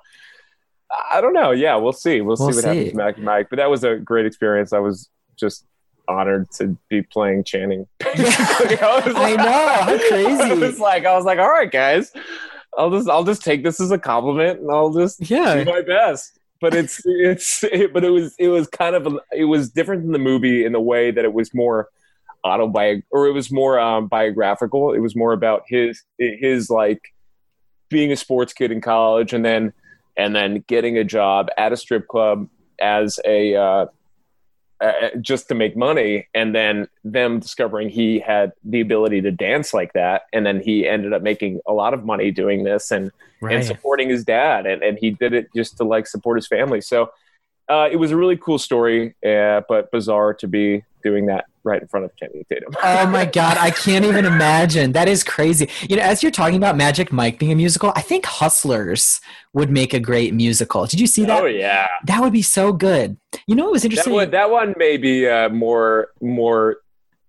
[SPEAKER 4] I don't know. Yeah, we'll see. We'll,
[SPEAKER 2] We'll
[SPEAKER 4] see what
[SPEAKER 2] see.
[SPEAKER 4] happens with Magic Mike. But that was a great experience. I was just honored to be playing Channing. Basically, I, was
[SPEAKER 2] I know, how
[SPEAKER 4] I
[SPEAKER 2] crazy.
[SPEAKER 4] was like, I was like, all right, guys, I'll just I'll just take this as a compliment, and I'll just
[SPEAKER 1] Yeah.
[SPEAKER 4] do my best. But it's it's it, but it was it was kind of a, it was different than the movie in the way that it was more autobiog or it was more um, biographical. It was more about his his like being a sports kid in college, and then and then getting a job at a strip club as a uh, uh, just to make money, and then them discovering he had the ability to dance like that, and then he ended up making a lot of money doing this and
[SPEAKER 1] Right.
[SPEAKER 4] and supporting his dad, and, and he did it just to like support his family. So uh, it was a really cool story, uh, but bizarre to be doing that right in front of Channing Tatum.
[SPEAKER 2] Oh my God, I can't even imagine. That is crazy. You know, as you're talking about Magic Mike being a musical, I think Hustlers would make a great musical. Did you see that?
[SPEAKER 4] Oh yeah,
[SPEAKER 2] That would be so good. You know what was
[SPEAKER 4] that
[SPEAKER 2] interesting?
[SPEAKER 4] one that one may be uh, more more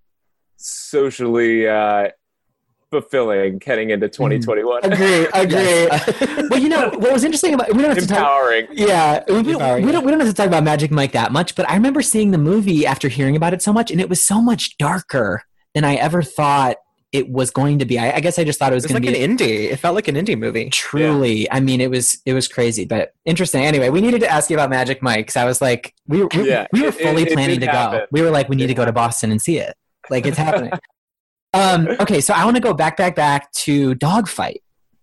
[SPEAKER 4] socially uh, fulfilling heading into twenty twenty-one.
[SPEAKER 2] Agree, agree. Well, you know what was interesting about we don't have to talk.
[SPEAKER 4] Empowering.
[SPEAKER 2] Yeah, we, we,
[SPEAKER 1] Empowering.
[SPEAKER 2] we don't we don't have to talk about Magic Mike that much, but I remember seeing the movie after hearing about it so much, and it was so much darker than I ever thought it was going to be. I, I guess I just thought it was
[SPEAKER 1] It was
[SPEAKER 2] going
[SPEAKER 1] like
[SPEAKER 2] to
[SPEAKER 1] an
[SPEAKER 2] be
[SPEAKER 1] indie. It felt like an indie movie.
[SPEAKER 2] truly. I mean, it was it was crazy, but interesting. Anyway, we needed to ask you about Magic Mike because I was like, we were we,
[SPEAKER 4] Yeah,
[SPEAKER 2] we were
[SPEAKER 4] it-
[SPEAKER 2] fully
[SPEAKER 4] it- it
[SPEAKER 2] planning
[SPEAKER 4] did
[SPEAKER 2] to go.
[SPEAKER 4] happen.
[SPEAKER 2] We were like, we need
[SPEAKER 4] It
[SPEAKER 2] to go to
[SPEAKER 4] happened.
[SPEAKER 2] Boston and see it. Like it's happening. Um, okay, so I want to go back, back, back to Dogfight,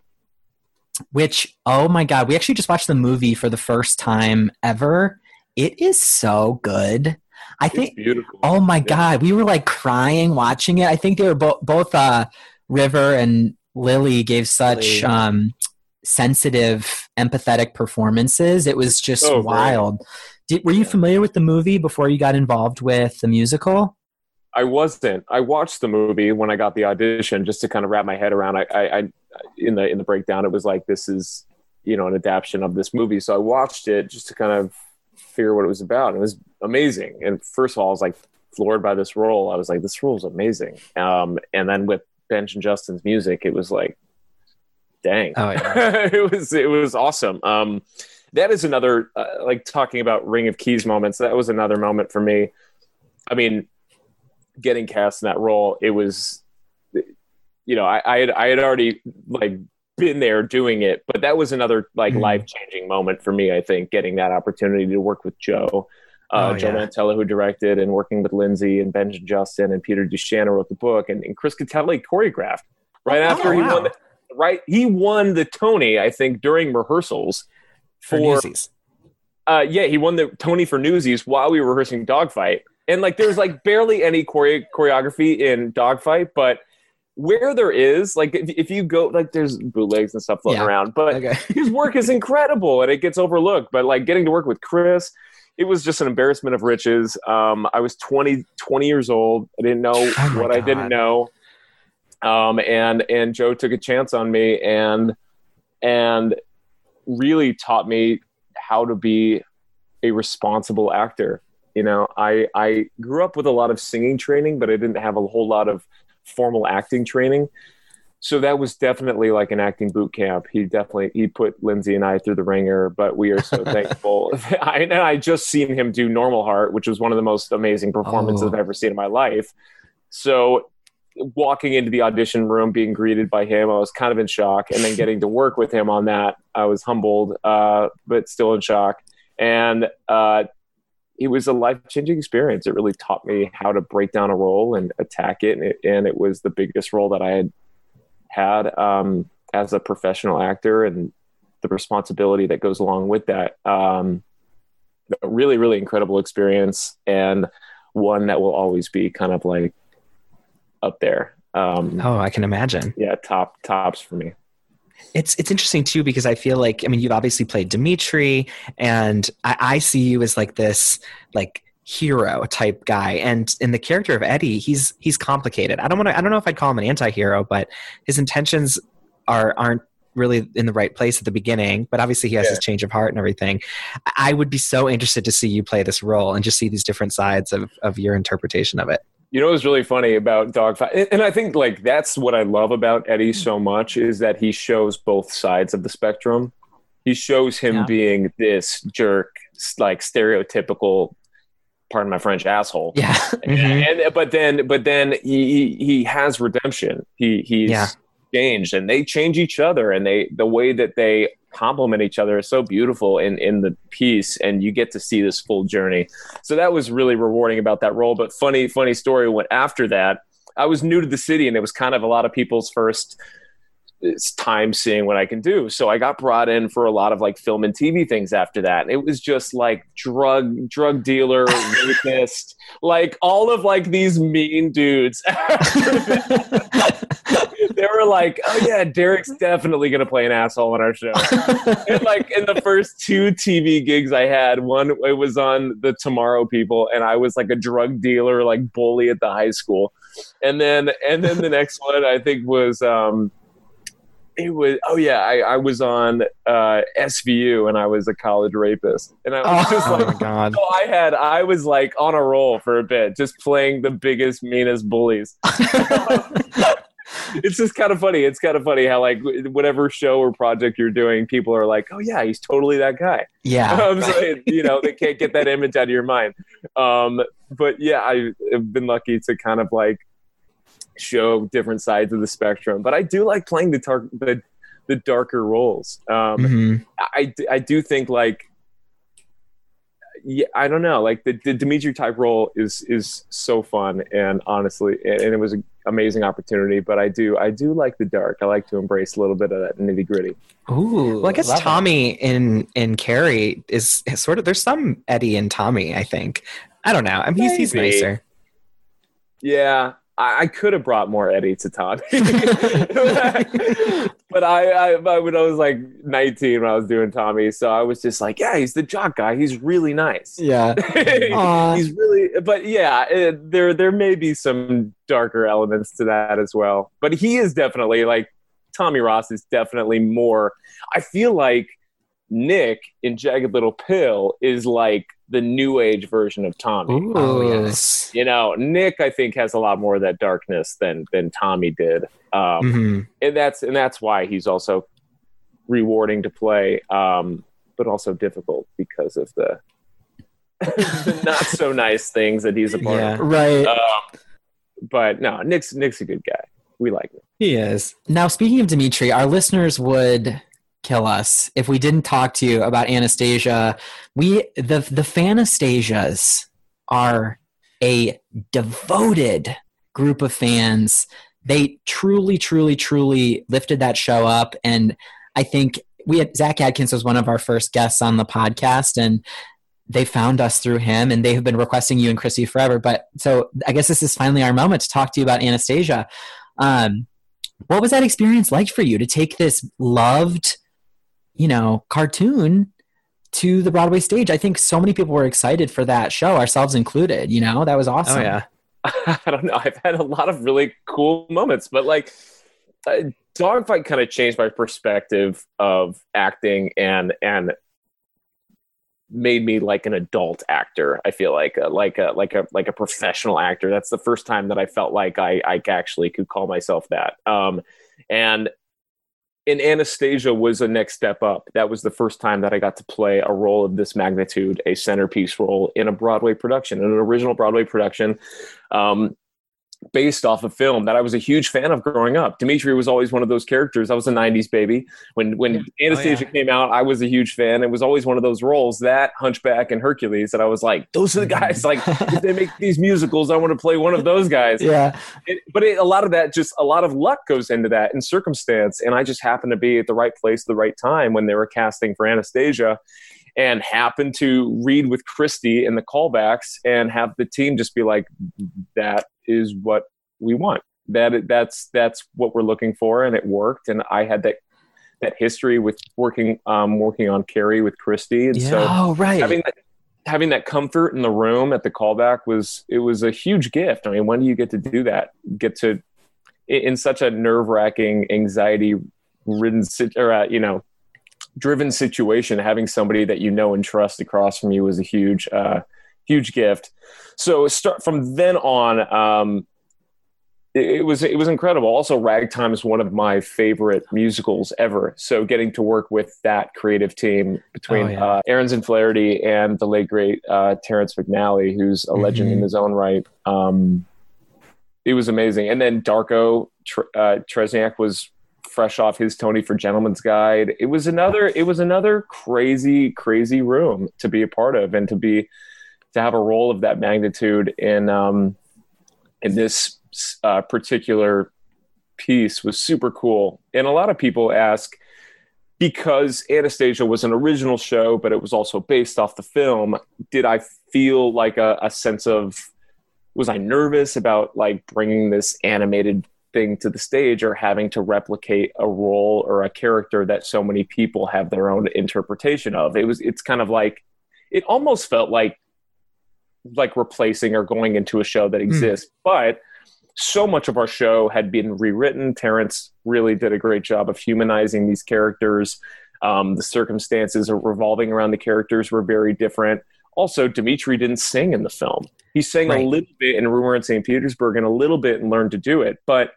[SPEAKER 2] which, oh my God, we actually just watched the movie for the first time ever. It is so good. I
[SPEAKER 4] It's
[SPEAKER 2] think,
[SPEAKER 4] beautiful.
[SPEAKER 2] oh my
[SPEAKER 4] Yeah.
[SPEAKER 2] God, we were like crying watching it. I think they were bo- both, uh, River and Lily gave such
[SPEAKER 1] Lily.
[SPEAKER 2] um, sensitive, empathetic performances. It was just
[SPEAKER 4] Oh, great.
[SPEAKER 2] wild. Did, were you familiar with the movie before you got involved with the musical?
[SPEAKER 4] I wasn't. I watched the movie when I got the audition just to kind of wrap my head around. I, I, I in the in the breakdown, it was like this is you know an adaptation of this movie. So I watched it just to kind of figure what it was about. It was amazing. And first of all, I was like floored by this role. I was like, this role is amazing. Um, and then with Benj and Justin's music, it was like, dang,
[SPEAKER 1] Oh, yeah.
[SPEAKER 4] it was it was awesome. Um, that is another uh, like talking about Ring of Keys moments. That was another moment for me. I mean. Getting cast in that role, it was, you know, I, I had I had already like been there doing it, but that was another like
[SPEAKER 2] Mhm.
[SPEAKER 4] life changing moment for me. I think getting that opportunity to work with Joe, uh,
[SPEAKER 1] Oh,
[SPEAKER 4] Joe
[SPEAKER 1] yeah.
[SPEAKER 4] Mantello, who directed, and working with Lindsay and Benj and Justin and Peter Duchenne, who wrote the book, and, and Chris Catelli choreographed right
[SPEAKER 2] Oh,
[SPEAKER 4] after he
[SPEAKER 2] wow.
[SPEAKER 4] won. The, right, he won the Tony, I think, during rehearsals
[SPEAKER 1] For
[SPEAKER 4] for
[SPEAKER 1] Newsies.
[SPEAKER 4] uh, yeah, he won the Tony for Newsies while we were rehearsing Dogfight. And like, there's like barely any chore- choreography in Dogfight, but where there is, like, if, if you go, like, there's bootlegs and stuff floating
[SPEAKER 2] Yeah.
[SPEAKER 4] around, but
[SPEAKER 1] Okay.
[SPEAKER 4] his work is incredible and it gets overlooked. But like, getting to work with Chris it was just an embarrassment of riches. Um, I was twenty, twenty years old. I didn't know
[SPEAKER 1] Oh
[SPEAKER 4] what
[SPEAKER 1] my
[SPEAKER 4] I didn't
[SPEAKER 1] God.
[SPEAKER 4] know. Um, and, and Joe took a chance on me and, and really taught me how to be a responsible actor. You know, I, I grew up with a lot of singing training, but I didn't have a whole lot of formal acting training. So that was definitely like an acting boot camp. He definitely, he put Lindsay and I through the ringer, but we are so thankful. I, and I just seen him do Normal Heart, which was one of the most amazing performances
[SPEAKER 2] Oh.
[SPEAKER 4] I've ever seen in my life. So walking into the audition room, being greeted by him, I was kind of in shock. And then getting to work with him on that, I was humbled, uh, but still in shock. And uh, it was a life-changing experience. It really taught me how to break down a role and attack it. And it, and it was the biggest role that I had had um, as a professional actor, and the responsibility that goes along with that. Um, a really, really incredible experience, and one that will always be kind of like up there. Um,
[SPEAKER 1] Oh, I can imagine.
[SPEAKER 4] yeah, top tops for me.
[SPEAKER 1] It's it's interesting too, because I feel like, I mean, you've obviously played Dimitri, and I, I see you as like this like hero type guy, and in the character of Eddie, he's he's complicated. I don't want to I don't know if I'd call him an anti-hero, but his intentions are aren't really in the right place at the beginning, but obviously he has
[SPEAKER 4] Yeah.
[SPEAKER 1] his change of heart and everything. I would be so interested to see you play this role and just see these different sides of of your interpretation of it.
[SPEAKER 4] You know what's really funny about Dogfight, and- and I think like that's what I love about Eddie so much, is that he shows both sides of the spectrum. He shows him
[SPEAKER 2] Yeah.
[SPEAKER 4] being this jerk, like stereotypical, pardon my French, asshole.
[SPEAKER 2] Yeah.
[SPEAKER 1] Mhm.
[SPEAKER 4] And but then but then he he, he has redemption. He he's
[SPEAKER 1] Yeah.
[SPEAKER 4] changed, and they change each other, and they the way that they complement each other is so beautiful in in the piece, and you get to see this full journey. So that was really rewarding about that role. But funny funny story, went after that, I was new to the city, and it was kind of a lot of people's first it's time seeing what I can do. So I got brought in for a lot of like film and T V things after that. And it was just like drug, drug dealer, rapist, like all of like these mean dudes. They were like, oh yeah, Derek's definitely going to play an asshole on our show. And like in the first two T V gigs I had, one, it was on the Tomorrow People, and I was like a drug dealer, like bully at the high school. And then, and then the next one I think was, um, it was, oh yeah, I, I was on uh, S V U, and I was a college rapist. And I was just
[SPEAKER 1] Oh
[SPEAKER 4] like,
[SPEAKER 1] my God.
[SPEAKER 4] so I had, I was like on a roll for a bit, just playing the biggest, meanest bullies. It's just kind of funny. It's kind of funny how like whatever show or project you're doing, people are like, oh yeah, he's totally that guy.
[SPEAKER 2] Yeah.
[SPEAKER 4] Um, so, you know, they can't get that image out of your mind. Um, but yeah, I've been lucky to kind of like show different sides of the spectrum, but I do like playing the tar- the, the darker roles. Um,
[SPEAKER 1] Mhm.
[SPEAKER 4] I, I do think like, yeah, I don't know, like the, the Dimitri type role is, is so fun, and honestly, and, and it was an amazing opportunity, but I do, I do like the dark. I like to embrace a little bit of that nitty gritty.
[SPEAKER 2] Ooh.
[SPEAKER 1] Well, I guess
[SPEAKER 2] love it.
[SPEAKER 1] Tommy in in Carrie is, is sort of, there's some Eddie in Tommy, I think. I don't know. I mean, he's, he's
[SPEAKER 4] Maybe.
[SPEAKER 1] nicer.
[SPEAKER 4] Yeah, I, I could have brought more Eddie to Tommy, but I, I, I, when I was like nineteen when I was doing Tommy, so I was just like, yeah, he's the jock guy. He's really nice.
[SPEAKER 2] Yeah. Aw.
[SPEAKER 4] He's really, but yeah, it, there there may be some darker elements to that as well. But he is definitely like Tommy Ross is definitely more. I feel like Nick in Jagged Little Pill is like the new age version of Tommy.
[SPEAKER 2] Ooh.
[SPEAKER 1] Oh, yes.
[SPEAKER 4] You know, Nick I think has a lot more of that darkness than than Tommy did, um,
[SPEAKER 1] Mhm.
[SPEAKER 4] and that's and that's why he's also rewarding to play, um, but also difficult because of the, the not so nice things that he's a part
[SPEAKER 1] Yeah.
[SPEAKER 4] of.
[SPEAKER 2] Right.
[SPEAKER 4] Um, but no, Nick's Nick's a good guy. We like him.
[SPEAKER 1] He is.
[SPEAKER 2] Now, speaking of Dimitri, our listeners would kill us if we didn't talk to you about Anastasia. We the the Fanastasias are a devoted group of fans. They truly, truly, truly lifted that show up, and I think we had Zach Adkins was one of our first guests on the podcast, and they found us through him, and they have been requesting you and Chrissy forever. But so I guess this is finally our moment to talk to you about Anastasia. Um, what was that experience like for you to take this loved, you know, cartoon to the Broadway stage. I think so many people were excited for that show, ourselves included. You know, that was awesome.
[SPEAKER 1] Oh yeah.
[SPEAKER 4] I don't know. I've had a lot of really cool moments, but like uh, Dogfight kind of changed my perspective of acting and and made me like an adult actor. I feel like a, like a like a like a professional actor. That's the first time that I felt like I I actually could call myself that. Um, and in Anastasia was a next step up. That was the first time that I got to play a role of this magnitude, a centerpiece role in a Broadway production, in an original Broadway production. Um, based off of film that I was a huge fan of growing up. Dimitri was always one of those characters. I was a nineties baby. When when
[SPEAKER 2] Yeah.
[SPEAKER 4] Anastasia
[SPEAKER 2] Oh, yeah.
[SPEAKER 4] came out, I was a huge fan. It was always one of those roles, that Hunchback and Hercules, that I was like, those are the guys. Like, if they make these musicals, I want to play one of those guys.
[SPEAKER 2] Yeah.
[SPEAKER 4] It, but it, a lot of that, just a lot of luck goes into that and circumstance. And I just happened to be at the right place at the right time when they were casting for Anastasia, and happened to read with Christy in the callbacks and have the team just be like, that is what we want. That that's that's what we're looking for, and it worked. And I had that that history with working um, working on Carrie with Christy, and
[SPEAKER 1] Yeah.
[SPEAKER 4] so
[SPEAKER 2] Oh, right.
[SPEAKER 4] having that having that comfort in the room at the callback was it was a huge gift. I mean, when do you get to do that? Get to in, in such a nerve wracking, anxiety ridden or uh, you know. driven situation, having somebody that you know and trust across from you was a huge, uh, huge gift. So start from then on, um, it, it was, it was incredible. Also, Ragtime is one of my favorite musicals ever. So getting to work with that creative team between
[SPEAKER 2] Oh, yeah.
[SPEAKER 4] uh, Aaron Flaherty and the late great uh, Terrence McNally, who's a legend
[SPEAKER 2] Mhm.
[SPEAKER 4] in his own right. Um, it was amazing. And then Darko Tre- uh, Tresniak was fresh off his Tony for Gentleman's Guide. It was another, it was another crazy, crazy room to be a part of, and to be, to have a role of that magnitude in, um, in this uh, particular piece was super cool. And a lot of people ask, because Anastasia was an original show, but it was also based off the film, did I feel like a, a sense of, was I nervous about like bringing this animated thing to the stage, or having to replicate a role or a character that so many people have their own interpretation of? It was, it's kind of like, it almost felt like, like replacing or going into a show that exists. Mm. But so much of our show had been rewritten. Terrence really did a great job of humanizing these characters. Um, the circumstances revolving around the characters were very different. Also, Dimitri didn't sing in the film. He sang right. a little bit in Rumor in Saint Petersburg and a little bit and learned to do it. But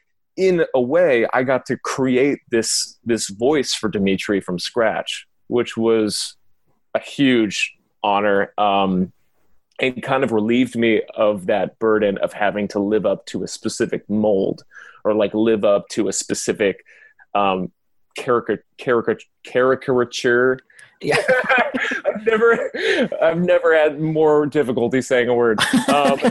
[SPEAKER 4] in a way, I got to create this, this voice for Dimitri from scratch, which was a huge honor, um, and kind of relieved me of that burden of having to live up to a specific mold, or like live up to a specific um, caricature, caricature, caricature. Yeah. I've never, I've never had more difficulty saying a word, um,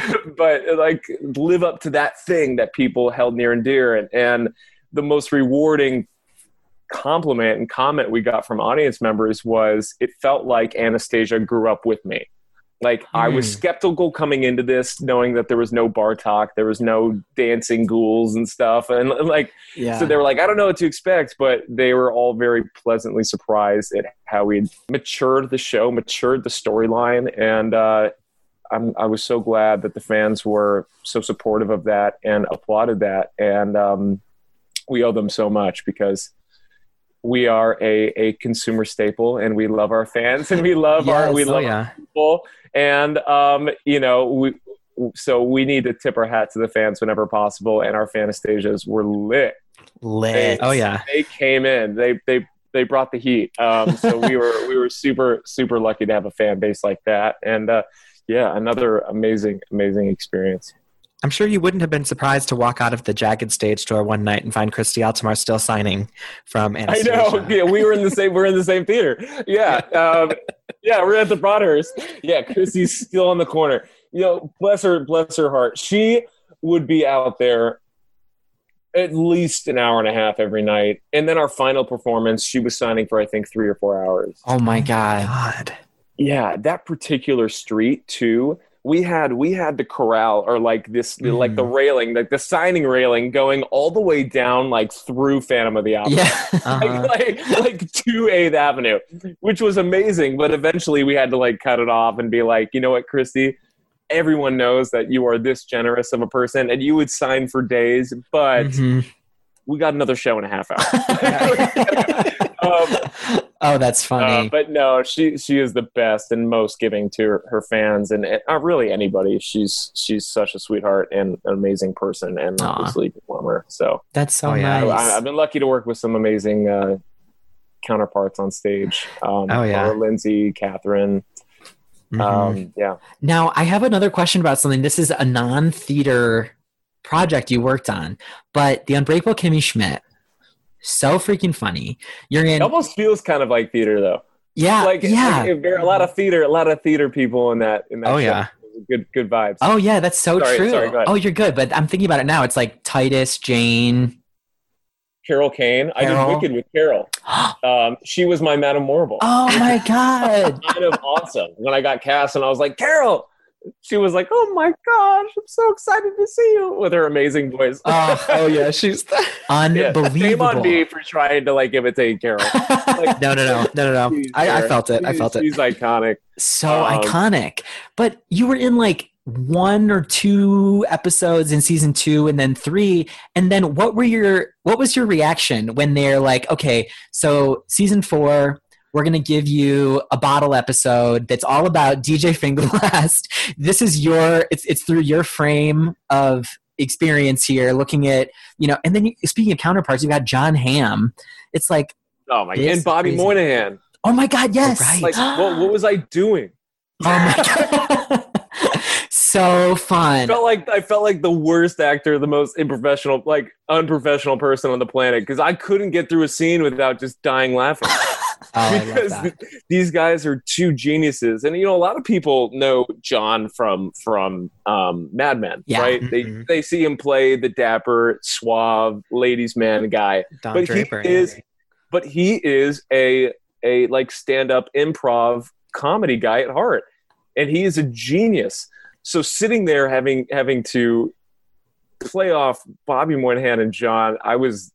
[SPEAKER 4] but like live up to that thing that people held near and dear. And, and the most rewarding compliment and comment we got from audience members was, it felt like Anastasia grew up with me. Like hmm. I was skeptical coming into this, knowing that there was no Bartok, there was no dancing ghouls and stuff. And like, yeah. so they were like, I don't know what to expect, but they were all very pleasantly surprised at how we matured the show, matured the storyline. And uh, I'm, I was so glad that the fans were so supportive of that and applauded that. And um, we owe them so much, because we are a, a consumer staple, and we love our fans, and we love yes, our, we love oh, yeah. our people. And, um, you know, we, so we need to tip our hat to the fans whenever possible. And our Fanastasias were lit.
[SPEAKER 2] Lit.
[SPEAKER 4] They,
[SPEAKER 2] oh yeah.
[SPEAKER 4] They came in, they, they, they brought the heat. Um, so we were, we were super, super lucky to have a fan base like that. And, uh, yeah, another amazing, amazing experience.
[SPEAKER 2] I'm sure you wouldn't have been surprised to walk out of the Jagged Stage door one night and find Christy Altomare still signing from Anastasia.
[SPEAKER 4] I know. Yeah, we were in the same. We're in the same theater. Yeah, um, yeah, we're at the Broadhurst. Yeah, Christy's still in the corner. You know, bless her, bless her heart. She would be out there at least an hour and a half every night, and then our final performance, she was signing for I think three or four hours.
[SPEAKER 2] Oh my God.
[SPEAKER 4] Yeah, that particular street too we had we had the corral or like this mm-hmm. like the railing, like the signing railing going all the way down like through Phantom of the Opera.
[SPEAKER 2] Yeah.
[SPEAKER 4] Uh-huh. like, like like to eighth Avenue, which was amazing. But eventually we had to like cut it off and be like, you know what, Christy? Everyone knows that you are this generous of a person and you would sign for days, but mm-hmm. we got another show and a half hour. um,
[SPEAKER 2] oh, that's funny.
[SPEAKER 4] Uh, but no, she she is the best and most giving to her, her fans and uh, really anybody. She's she's such a sweetheart and an amazing person and Aww. obviously performer. So
[SPEAKER 2] that's so oh, yeah. nice.
[SPEAKER 4] I, I've been lucky to work with some amazing uh, counterparts on stage. Um,
[SPEAKER 1] oh yeah,
[SPEAKER 4] Lindsay, Catherine. Mm-hmm. Um, yeah.
[SPEAKER 2] Now I have another question about something. This is a non-theater project you worked on, but The Unbreakable Kimmy Schmidt, so freaking funny. You're in.
[SPEAKER 4] It almost feels kind of like theater, though.
[SPEAKER 2] Yeah,
[SPEAKER 4] like
[SPEAKER 2] yeah.
[SPEAKER 4] Like, there are a lot of theater, a lot of theater people in that. In that
[SPEAKER 1] oh
[SPEAKER 4] show.
[SPEAKER 1] yeah,
[SPEAKER 4] good, good vibes.
[SPEAKER 2] Oh yeah, that's so
[SPEAKER 4] sorry,
[SPEAKER 2] true.
[SPEAKER 4] Sorry, go ahead.
[SPEAKER 2] Oh, you're good, but I'm thinking about it now. It's like Titus, Jane.
[SPEAKER 4] Carol Kane. Carol. I did Wicked with Carol. Um, she was my Madame Morrible.
[SPEAKER 2] Oh my God.
[SPEAKER 4] Kind of awesome. When I got cast and I was like, Carol, she was like, oh my gosh, I'm so excited to see you with her amazing voice.
[SPEAKER 2] Uh, oh yeah, she's unbelievable.
[SPEAKER 4] Yeah. Shame on me for trying to like imitate Carol. Like,
[SPEAKER 2] no, no, no, no, no, no. I, I felt it. I felt
[SPEAKER 4] she's,
[SPEAKER 2] it.
[SPEAKER 4] She's iconic.
[SPEAKER 2] So um, iconic. But you were in like one or two episodes in season two and then three. And then what were your, what was your reaction when they're like, okay, so season four, we're going to give you a bottle episode that's all about D J Fingerblast. This is your, it's it's through your frame of experience here, looking at, you know, and then you, speaking of counterparts, you got John Hamm. It's like,
[SPEAKER 4] oh my God, and Bobby crazy. Moynihan.
[SPEAKER 2] Oh my God, yes.
[SPEAKER 4] Right. Like, what, what was I doing?
[SPEAKER 2] Oh my God. So fun.
[SPEAKER 4] I felt like I felt like the worst actor, the most unprofessional, like unprofessional person on the planet because I couldn't get through a scene without just dying laughing.
[SPEAKER 2] Oh,
[SPEAKER 4] because th- these guys are two geniuses, and you know a lot of people know John from from um, Mad Men,
[SPEAKER 2] yeah.
[SPEAKER 4] right?
[SPEAKER 2] Mm-hmm.
[SPEAKER 4] They they see him play the dapper, suave, ladies' man guy,
[SPEAKER 1] Don
[SPEAKER 4] but
[SPEAKER 1] Draper,
[SPEAKER 4] he is, but he is a a like stand up improv comedy guy at heart, and he is a genius. So sitting there having having to play off Bobby Moynihan and John, I was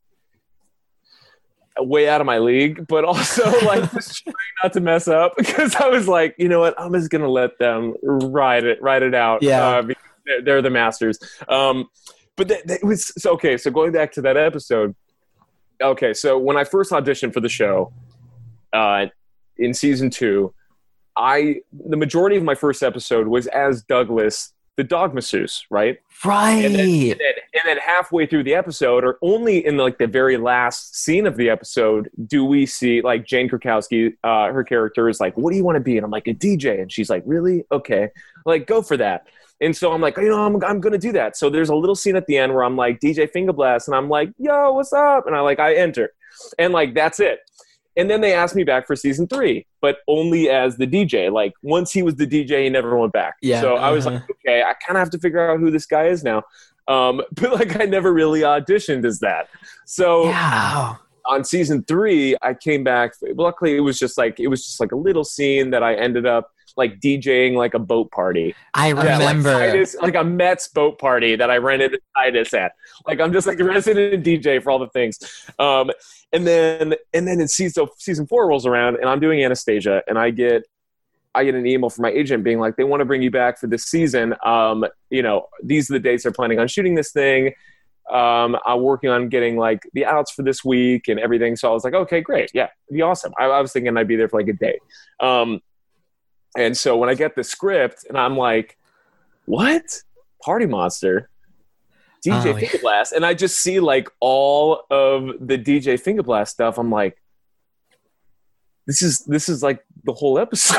[SPEAKER 4] way out of my league, but also like just trying not to mess up because I was like, you know what, I'm just gonna let them ride it, ride it out.
[SPEAKER 2] Yeah,
[SPEAKER 4] uh, because they're, they're the masters. Um, but th- th- it was so, okay. So going back to that episode, okay. So when I first auditioned for the show, uh, in season two, I the majority of my first episode was as Douglas, the dog masseuse, right?
[SPEAKER 2] Right.
[SPEAKER 4] And then, and, then, and then halfway through the episode, or only in like the very last scene of the episode, do we see like Jane Krakowski, uh, her character is like, what do you want to be? And I'm like, a D J. And she's like, really? Okay. Like, go for that. And so I'm like, you know, I'm, I'm going to do that. So there's a little scene at the end where I'm like, D J Fingerblast. And I'm like, yo, what's up? And I like, I enter. And like, that's it. And then they asked me back for season three, but only as the D J. Like once he was the D J, he never went back.
[SPEAKER 2] Yeah,
[SPEAKER 4] so
[SPEAKER 2] uh-huh.
[SPEAKER 4] I was like, okay, I kind of have to figure out who this guy is now. Um, but like I never really auditioned as that. So
[SPEAKER 2] yeah.
[SPEAKER 4] on season three, I came back. Luckily, it was just like it was just like a little scene that I ended up like DJing like a boat party.
[SPEAKER 2] I remember.
[SPEAKER 4] Yeah, like, Titus, like a Mets boat party that I rented Titus at. Like I'm just like a resident D J for all the things. Um, and then and then in season so season four rolls around and I'm doing Anastasia and I get I get an email from my agent being like, they want to bring you back for this season. Um, you know, these are the dates they're planning on shooting this thing. Um, I'm working on getting like the outs for this week and everything. So I was like, okay, great. Yeah, it'd be awesome. I, I was thinking I'd be there for like a day. Um, And so when I get the script and I'm like, what? Party Monster? D J oh, Fingerblast? Yeah. And I just see like all of the D J Fingerblast stuff. I'm like, this is this is like the whole episode.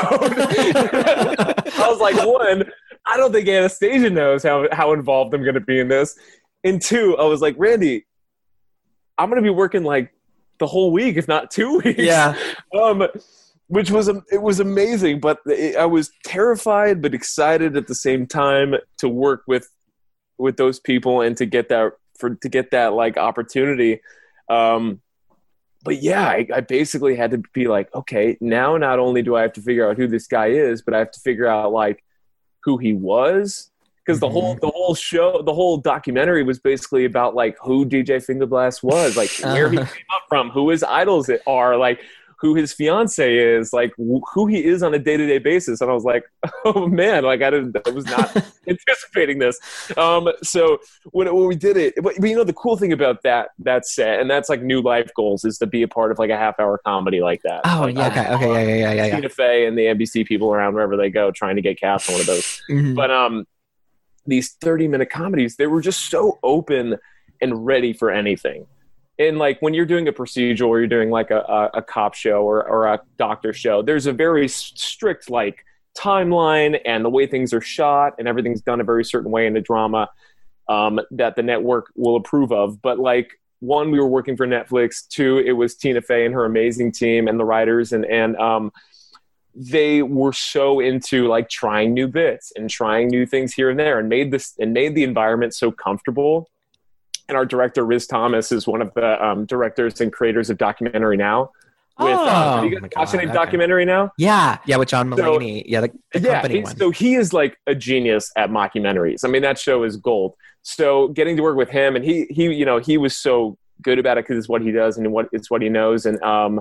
[SPEAKER 4] I was like, one, I don't think Anastasia knows how, how involved I'm going to be in this. And two, I was like, Randy, I'm going to be working like the whole week, if not two weeks.
[SPEAKER 2] Yeah.
[SPEAKER 4] Um, Which was it was amazing, but it, I was terrified but excited at the same time to work with with those people and to get that for to get that like opportunity. Um, but yeah, I, I basically had to be like, okay, now not only do I have to figure out who this guy is, but I have to figure out like who he was. Because the whole the whole show, the whole documentary was basically about like who D J Fingerblast was, like where he came up from, who his idols are, like who his fiance is, like wh- who he is on a day to day basis. And I was like, oh man, like I didn't, I was not anticipating this. Um, so when when we did it, but, but you know the cool thing about that that set, and that's like New Life Goals, is to be a part of like a half hour comedy like that.
[SPEAKER 2] Oh
[SPEAKER 4] like,
[SPEAKER 2] yeah,
[SPEAKER 1] Okay, okay, yeah, yeah, yeah, yeah. yeah.
[SPEAKER 4] Tina Fey and the N B C people around wherever they go, trying to get cast on one of those.
[SPEAKER 2] Mhm.
[SPEAKER 4] But um. these thirty minute comedies, they were just so open and ready for anything. And like when you're doing a procedural or you're doing like a, a, a cop show or, or a doctor show, there's a very strict like timeline and the way things are shot and everything's done a very certain way in the drama um, that the network will approve of. But like one, we were working for Netflix. Two, it was Tina Fey and her amazing team and the writers and, and um, they were so into like trying new bits and trying new things here and there and made this and made the environment so comfortable. And our director, Riz Thomas, is one of the um, directors and creators of Documentary Now. With,
[SPEAKER 2] Oh,
[SPEAKER 4] uh, have you
[SPEAKER 1] oh my
[SPEAKER 4] guys watching
[SPEAKER 1] God,
[SPEAKER 4] a
[SPEAKER 1] okay.
[SPEAKER 4] Documentary Now?
[SPEAKER 2] Yeah.
[SPEAKER 1] Yeah, with John Mulaney. yeah, the, the
[SPEAKER 4] Yeah,
[SPEAKER 1] company
[SPEAKER 4] he-
[SPEAKER 1] one.
[SPEAKER 4] so he is like a genius at mockumentaries. I mean, that show is gold. So getting to work with him, and he, he, you know, he was so good about it because it's what he does and what it's what he knows. And um,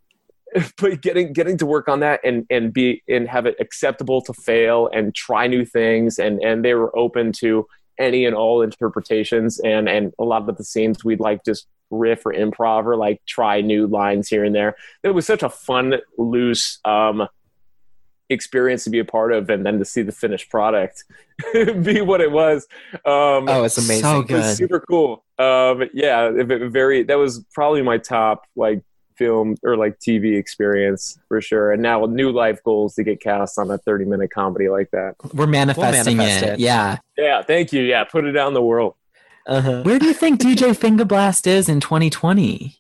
[SPEAKER 4] but getting getting to work on that and and be and have it acceptable to fail and try new things, and and they were open to any and all interpretations, and and a lot of the scenes we'd like just riff or improv or like try new lines here and there. It was such a fun, loose um, experience to be a part of, and then to see the finished product be what it was. Um,
[SPEAKER 1] Oh, it's amazing.
[SPEAKER 2] So
[SPEAKER 4] it was
[SPEAKER 2] good.
[SPEAKER 4] super cool. Um, yeah, it- it very. That was probably my top like film or like T V experience for sure. And now New Life Goals to get cast on a thirty minute comedy like that.
[SPEAKER 2] We're manifesting
[SPEAKER 1] manifest
[SPEAKER 2] it.
[SPEAKER 1] it.
[SPEAKER 2] Yeah.
[SPEAKER 4] Yeah, thank you. Yeah, put it out in the world.
[SPEAKER 1] Uh-huh.
[SPEAKER 2] Where do you think D J Fingerblast is in twenty twenty?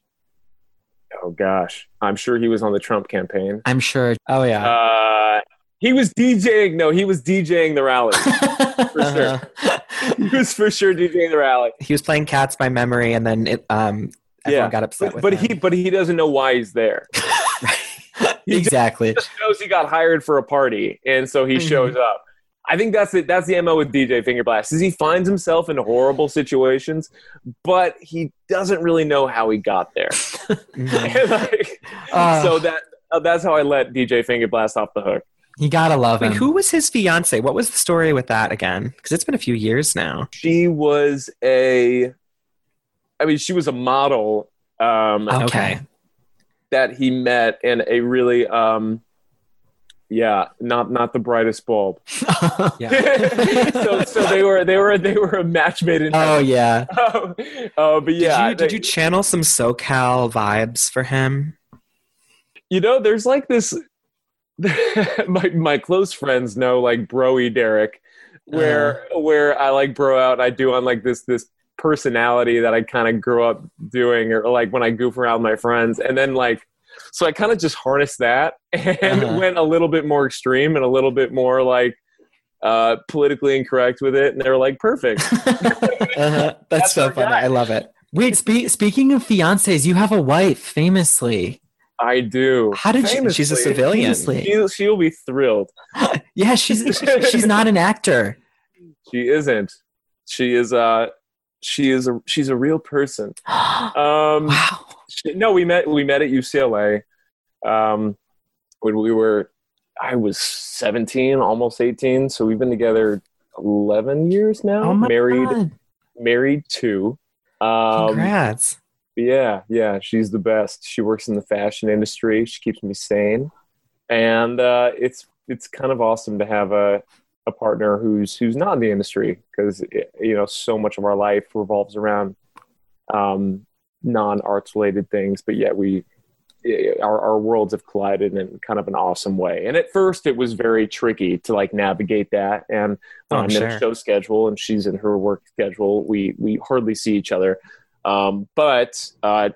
[SPEAKER 4] Oh gosh, I'm sure he was on the Trump campaign.
[SPEAKER 2] I'm sure.
[SPEAKER 1] Oh, yeah.
[SPEAKER 4] Uh, he was DJing. No, he was DJing the rally for
[SPEAKER 1] Uh-huh.
[SPEAKER 4] sure. He was for sure DJing the rally.
[SPEAKER 1] He was playing Cats by memory, and then it, um, everyone
[SPEAKER 4] Yeah,
[SPEAKER 1] got upset
[SPEAKER 4] But,
[SPEAKER 1] with
[SPEAKER 4] but
[SPEAKER 1] him.
[SPEAKER 4] he but he doesn't know why he's there. He
[SPEAKER 2] Exactly.
[SPEAKER 4] just knows he got hired for a party, and so he
[SPEAKER 1] Mhm.
[SPEAKER 4] shows up. I think that's it. That's the M O with D J Fingerblast. Is he finds himself in horrible situations, but he doesn't really know how he got there.
[SPEAKER 1] Mhm.
[SPEAKER 4] And, like,
[SPEAKER 2] Uh,
[SPEAKER 4] so that uh, that's how I let D J Fingerblast off the hook.
[SPEAKER 2] You gotta love him.
[SPEAKER 1] Wait, who was his fiance? What was the story with that again? Because it's been a few years now.
[SPEAKER 4] She was a, I mean, she was a model um,
[SPEAKER 2] Okay.
[SPEAKER 1] Okay.
[SPEAKER 4] that he met in a really, um, yeah, not not the brightest bulb.
[SPEAKER 1] Yeah.
[SPEAKER 4] so so they were they were they were a match made in
[SPEAKER 2] Oh
[SPEAKER 4] heaven.
[SPEAKER 2] yeah.
[SPEAKER 4] Oh, oh, but yeah,
[SPEAKER 1] did you did
[SPEAKER 4] they-
[SPEAKER 1] you channel some SoCal vibes for him?
[SPEAKER 4] you know, there's like this. my my close friends know like broy Derek, where where I like bro out. I do on like this this personality that I kind of grew up doing, or like when I goof around with my friends, and then like so I kind of just harnessed that and
[SPEAKER 2] Uh-huh.
[SPEAKER 4] went a little bit more extreme and a little bit more like uh, politically incorrect with it, and they were like perfect.
[SPEAKER 1] Uh-huh. That's,
[SPEAKER 4] That's
[SPEAKER 1] so
[SPEAKER 4] our
[SPEAKER 1] funny.
[SPEAKER 4] guy.
[SPEAKER 1] I love it.
[SPEAKER 2] Wait, spe- speaking of fiancés, you have a wife, famously.
[SPEAKER 4] I do.
[SPEAKER 2] How did you?
[SPEAKER 1] She's a
[SPEAKER 4] Famously.
[SPEAKER 1] civilian.
[SPEAKER 2] Famously.
[SPEAKER 4] She'll, she'll be thrilled.
[SPEAKER 2] Yeah, she's she's not an actor.
[SPEAKER 4] She isn't. She is uh she is a she's a real person. Um
[SPEAKER 2] Wow.
[SPEAKER 4] she- no, we met we met at U C L A. Um when we were I was seventeen, almost eighteen, so we've been together eleven years now.
[SPEAKER 2] Oh my
[SPEAKER 4] married
[SPEAKER 2] God.
[SPEAKER 4] married two. Um
[SPEAKER 1] Congrats.
[SPEAKER 4] yeah, yeah, she's the best. She works in the fashion industry. She keeps me sane. And uh it's it's kind of awesome to have a a partner who's who's not in the industry, because you know so much of our life revolves around um, non-arts related things, but yet we our, our worlds have collided in kind of an awesome way. And at first it was very tricky to like navigate that, and when
[SPEAKER 1] Oh,
[SPEAKER 4] I'm in a
[SPEAKER 1] sure.
[SPEAKER 4] show schedule and she's in her work schedule, we we hardly see each other, um, but uh,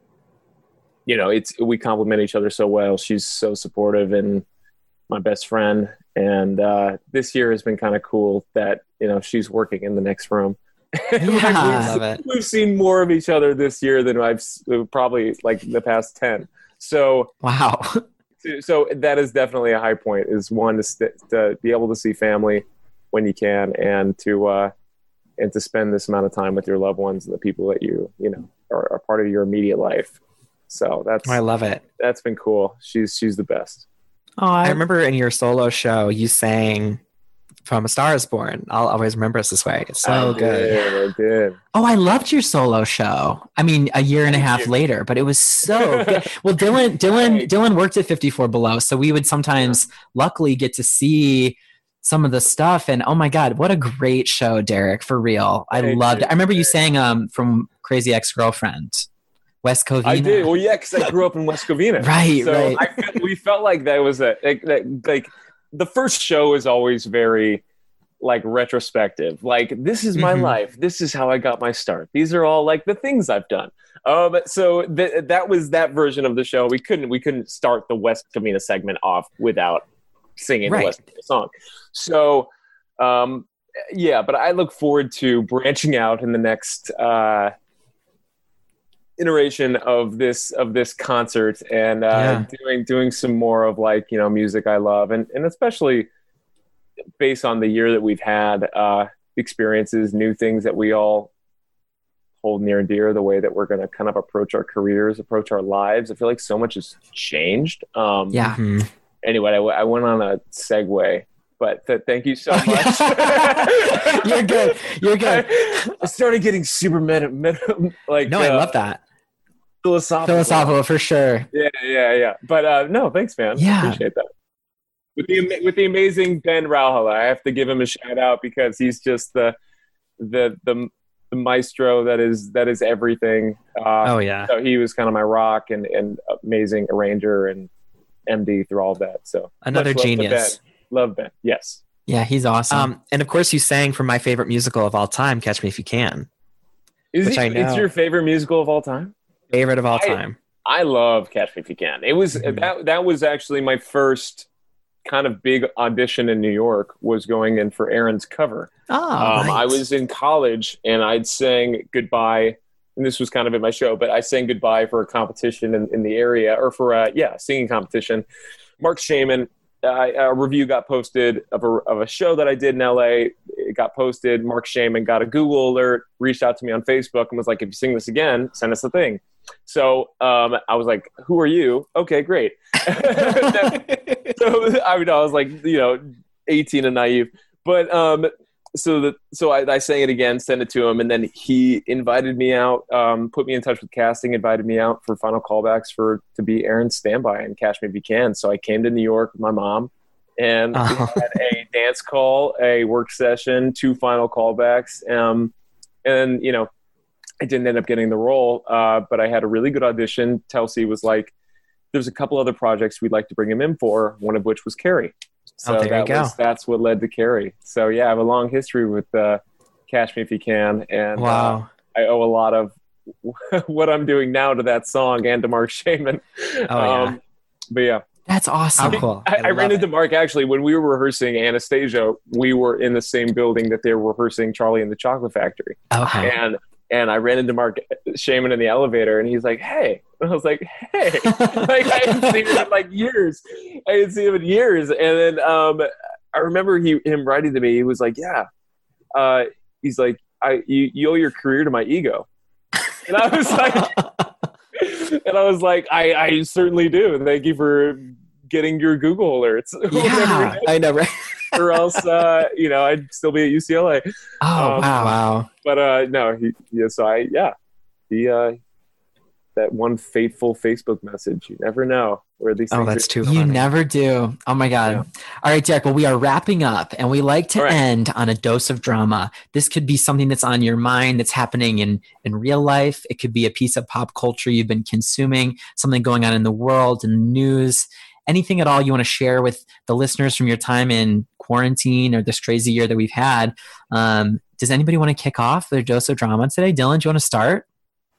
[SPEAKER 4] you know it's we complement each other so well. She's so supportive and my best friend. And uh, this year has been kind of cool that, you know, she's working in the next room. Like,
[SPEAKER 2] Yeah.
[SPEAKER 4] we've,
[SPEAKER 1] Love it.
[SPEAKER 4] we've seen more of each other this year than I've s- probably like the past ten. So,
[SPEAKER 2] Wow.
[SPEAKER 4] so that is definitely a high point, is one to, st- to be able to see family when you can, and to uh, and to spend this amount of time with your loved ones and the people that you you know are, are part of your immediate life. So that's
[SPEAKER 1] I love it.
[SPEAKER 4] That's been cool. She's she's the best.
[SPEAKER 2] Oh, I,
[SPEAKER 1] I remember in your solo show you sang From a Star Is Born. I'll always remember us this way. It's so
[SPEAKER 4] I
[SPEAKER 1] good.
[SPEAKER 4] Did, I did.
[SPEAKER 2] Oh, I loved your solo show. I mean, a year and a
[SPEAKER 4] Thank
[SPEAKER 2] half
[SPEAKER 4] you.
[SPEAKER 2] later, but it was so good. Well, Dylan, Dylan, Dylan worked at fifty-four Below, so we would sometimes, luckily, get to see some of the stuff. And oh my God, what a great show, Derek! For real, I
[SPEAKER 4] Thank
[SPEAKER 2] loved
[SPEAKER 4] you.
[SPEAKER 2] it. I remember you sang um from Crazy Ex-Girlfriend, West Covina.
[SPEAKER 4] I did. Well, yeah, because I grew up in West Covina.
[SPEAKER 2] Right,
[SPEAKER 4] so
[SPEAKER 2] right.
[SPEAKER 4] I felt, we felt like that was a like, that, like the first show is always very like retrospective. Like, this is my
[SPEAKER 1] Mhm.
[SPEAKER 4] life. This is how I got my start. These are all like the things I've done. Um, so th- that was that version of the show. We couldn't we couldn't start the West Covina segment off without singing
[SPEAKER 1] Right.
[SPEAKER 4] the West Covina song. So um, yeah, but I look forward to branching out in the next uh, iteration of this of this concert and uh,
[SPEAKER 1] Yeah.
[SPEAKER 4] doing doing some more of like you know music I love and and especially based on the year that we've had, uh, experiences, new things that we all hold near and dear, the way that we're going to kind of approach our careers, approach our lives. I feel like so much has changed. Um,
[SPEAKER 2] Yeah.
[SPEAKER 1] Mhm.
[SPEAKER 4] Anyway, I, w- I went on a segue, but th- thank you so
[SPEAKER 2] Oh,
[SPEAKER 4] much.
[SPEAKER 2] yeah. You're good. You're good.
[SPEAKER 4] I started getting super meta, meta like
[SPEAKER 1] No, I
[SPEAKER 4] uh,
[SPEAKER 1] love that.
[SPEAKER 4] philosophical.
[SPEAKER 2] Philosophical for sure.
[SPEAKER 4] Yeah, yeah, yeah. But uh, no, thanks, man.
[SPEAKER 2] Yeah.
[SPEAKER 4] I appreciate that. With the ama- with the amazing Ben Rauhala, I have to give him a shout out because he's just the the the, the maestro that is that is everything. Uh,
[SPEAKER 1] Oh yeah.
[SPEAKER 4] So he was kind of my rock and, and amazing arranger and M D through all that. So
[SPEAKER 1] Another
[SPEAKER 4] much love to
[SPEAKER 1] genius.
[SPEAKER 4] Ben. Love Ben. Yes.
[SPEAKER 2] Yeah, he's awesome.
[SPEAKER 1] Um, and of course, you sang from my favorite musical of all time, Catch Me If You Can.
[SPEAKER 4] Is
[SPEAKER 1] Which
[SPEAKER 4] it,
[SPEAKER 1] I know.
[SPEAKER 4] It's your favorite musical of all time?
[SPEAKER 1] Favorite of all
[SPEAKER 4] I-
[SPEAKER 1] time.
[SPEAKER 4] I love Catch Me If You Can. It was
[SPEAKER 1] Mhm.
[SPEAKER 4] that that was actually my first kind of big audition in New York, was going in for Aaron's cover.
[SPEAKER 2] oh,
[SPEAKER 4] Um,
[SPEAKER 2] right.
[SPEAKER 4] I was in college and I'd sang Goodbye, and this was kind of in my show, but I sang Goodbye for a competition in, in the area, or for a, yeah, singing competition. Mark Shaman, uh, a review got posted of a, of a show that I did in L A. It got posted. Mark Shaman got a Google alert, reached out to me on Facebook and was like, if you sing this again, send us a thing. So um, I was like, who are you? Okay, great. So I mean, I was like, you know, eighteen and naive, but um, so the so I, I sang it again, sent it to him, and then he invited me out, um, put me in touch with casting, invited me out for final callbacks for to be Aaron's standby and Catch Me If You Can. So I came to New York with my mom, and we
[SPEAKER 1] Oh.
[SPEAKER 4] had a dance call, a work session, two final callbacks, um, and you know, I didn't end up getting the role, uh, but I had a really good audition. Telsey was like, there's a couple other projects we'd like to bring him in for, one of which was Carrie. So
[SPEAKER 1] Oh, there you
[SPEAKER 4] that
[SPEAKER 1] go.
[SPEAKER 4] was, that's what led to Carrie. So yeah, I have a long history with uh, Catch Me If You Can, and
[SPEAKER 1] Wow.
[SPEAKER 4] uh, I owe a lot of what I'm doing now to that song and to Mark Shaman.
[SPEAKER 1] Oh, yeah.
[SPEAKER 4] But yeah,
[SPEAKER 2] That's awesome.
[SPEAKER 1] How cool.
[SPEAKER 4] I, I ran
[SPEAKER 1] love
[SPEAKER 4] into
[SPEAKER 1] it.
[SPEAKER 4] Mark actually when we were rehearsing Anastasia. We were in the same building that they were rehearsing Charlie and the Chocolate Factory.
[SPEAKER 2] Okay.
[SPEAKER 4] And and I ran into Mark Shaman in the elevator, and he's like, "Hey," and I was like, "Hey," like I hadn't seen him in like years. I hadn't seen him in years, and then um, I remember he him writing to me. He was like, "Yeah," uh, he's like, "I you, you owe your career to my ego," and I was like, and I was like, "I I certainly do. Thank you for getting your Google alerts,
[SPEAKER 2] Yeah.
[SPEAKER 1] I know, right?
[SPEAKER 4] or else uh, you know I'd still be at U C L A."
[SPEAKER 2] Oh,
[SPEAKER 4] Um,
[SPEAKER 2] wow.
[SPEAKER 1] Wow.
[SPEAKER 4] But uh, no, he, yeah, so I, yeah, he, uh, that one fateful Facebook message. You never know where these
[SPEAKER 1] Oh,
[SPEAKER 4] things
[SPEAKER 1] that's
[SPEAKER 4] are.
[SPEAKER 1] too
[SPEAKER 2] You
[SPEAKER 1] funny.
[SPEAKER 2] never do. Oh my God.
[SPEAKER 4] Yeah.
[SPEAKER 2] All right, Derek. Well, we are wrapping up and we like to
[SPEAKER 4] All right.
[SPEAKER 2] end on a dose of drama. This could be something that's on your mind that's happening in, in real life. It could be a piece of pop culture you've been consuming, something going on in the world, in the news, anything at all you want to share with the listeners from your time in quarantine or this crazy year that we've had. Um, does anybody want to kick off their dose of drama today? Dylan, do you want to start?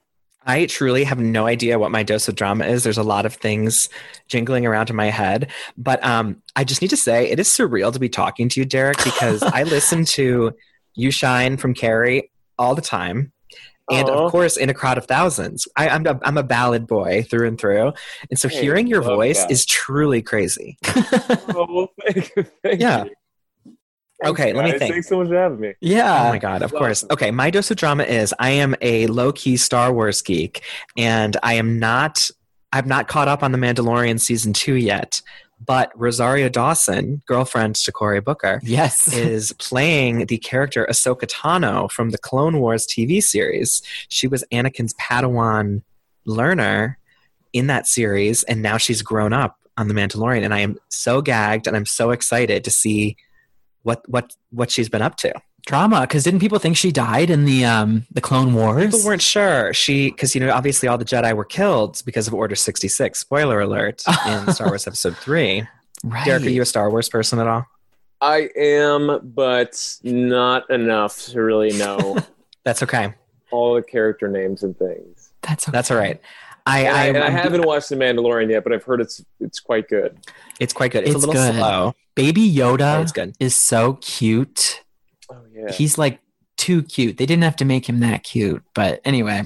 [SPEAKER 1] I truly have no idea what my dose of drama is. There's a lot of things jingling around in my head. But um, I just need to say it is surreal to be talking to you, Derek, because I listen to You Shine from Carrie all the time. And
[SPEAKER 4] Aw.
[SPEAKER 1] of course, in a crowd of thousands. I, I'm, a, I'm a ballad boy through and through. And so
[SPEAKER 4] Hey,
[SPEAKER 1] hearing your
[SPEAKER 4] love
[SPEAKER 1] voice
[SPEAKER 4] that.
[SPEAKER 1] is truly crazy.
[SPEAKER 4] Oh, well, thank you. Thank
[SPEAKER 1] Yeah.
[SPEAKER 4] you.
[SPEAKER 1] Okay, let me
[SPEAKER 4] Guys,
[SPEAKER 1] think.
[SPEAKER 4] Thanks so much for having me.
[SPEAKER 2] Yeah.
[SPEAKER 1] Oh my God, of course. Okay, my dose of drama is I am a low-key Star Wars geek, and I am not, I've not caught up on The Mandalorian season two yet, but Rosario Dawson, girlfriend to Cory Booker,
[SPEAKER 2] Yes.
[SPEAKER 1] is playing the character Ahsoka Tano from the Clone Wars T V series. She was Anakin's Padawan learner in that series, and now she's grown up on The Mandalorian, and I am so gagged and I'm so excited to see what what what she's been up to.
[SPEAKER 2] Drama, because didn't people think she died in the um the Clone Wars?
[SPEAKER 1] People weren't sure. She, because you know, obviously all the Jedi were killed because of Order sixty-six. Spoiler alert in Star Wars Episode three.
[SPEAKER 2] Right.
[SPEAKER 1] Derek, are you a Star Wars person at all?
[SPEAKER 4] I am, but not enough to really know
[SPEAKER 1] That's okay.
[SPEAKER 4] all the character names and things.
[SPEAKER 2] That's okay.
[SPEAKER 1] That's all right. I,
[SPEAKER 4] And I,
[SPEAKER 1] I,
[SPEAKER 4] and I
[SPEAKER 1] I'm-
[SPEAKER 4] haven't watched The Mandalorian yet, but I've heard it's it's quite good.
[SPEAKER 1] It's quite good. It's,
[SPEAKER 2] It's
[SPEAKER 1] a little
[SPEAKER 2] good.
[SPEAKER 1] slow.
[SPEAKER 2] Baby Yoda
[SPEAKER 1] It's good.
[SPEAKER 2] is so cute.
[SPEAKER 4] Oh yeah.
[SPEAKER 2] He's like too cute. They didn't have to make him that cute, but anyway.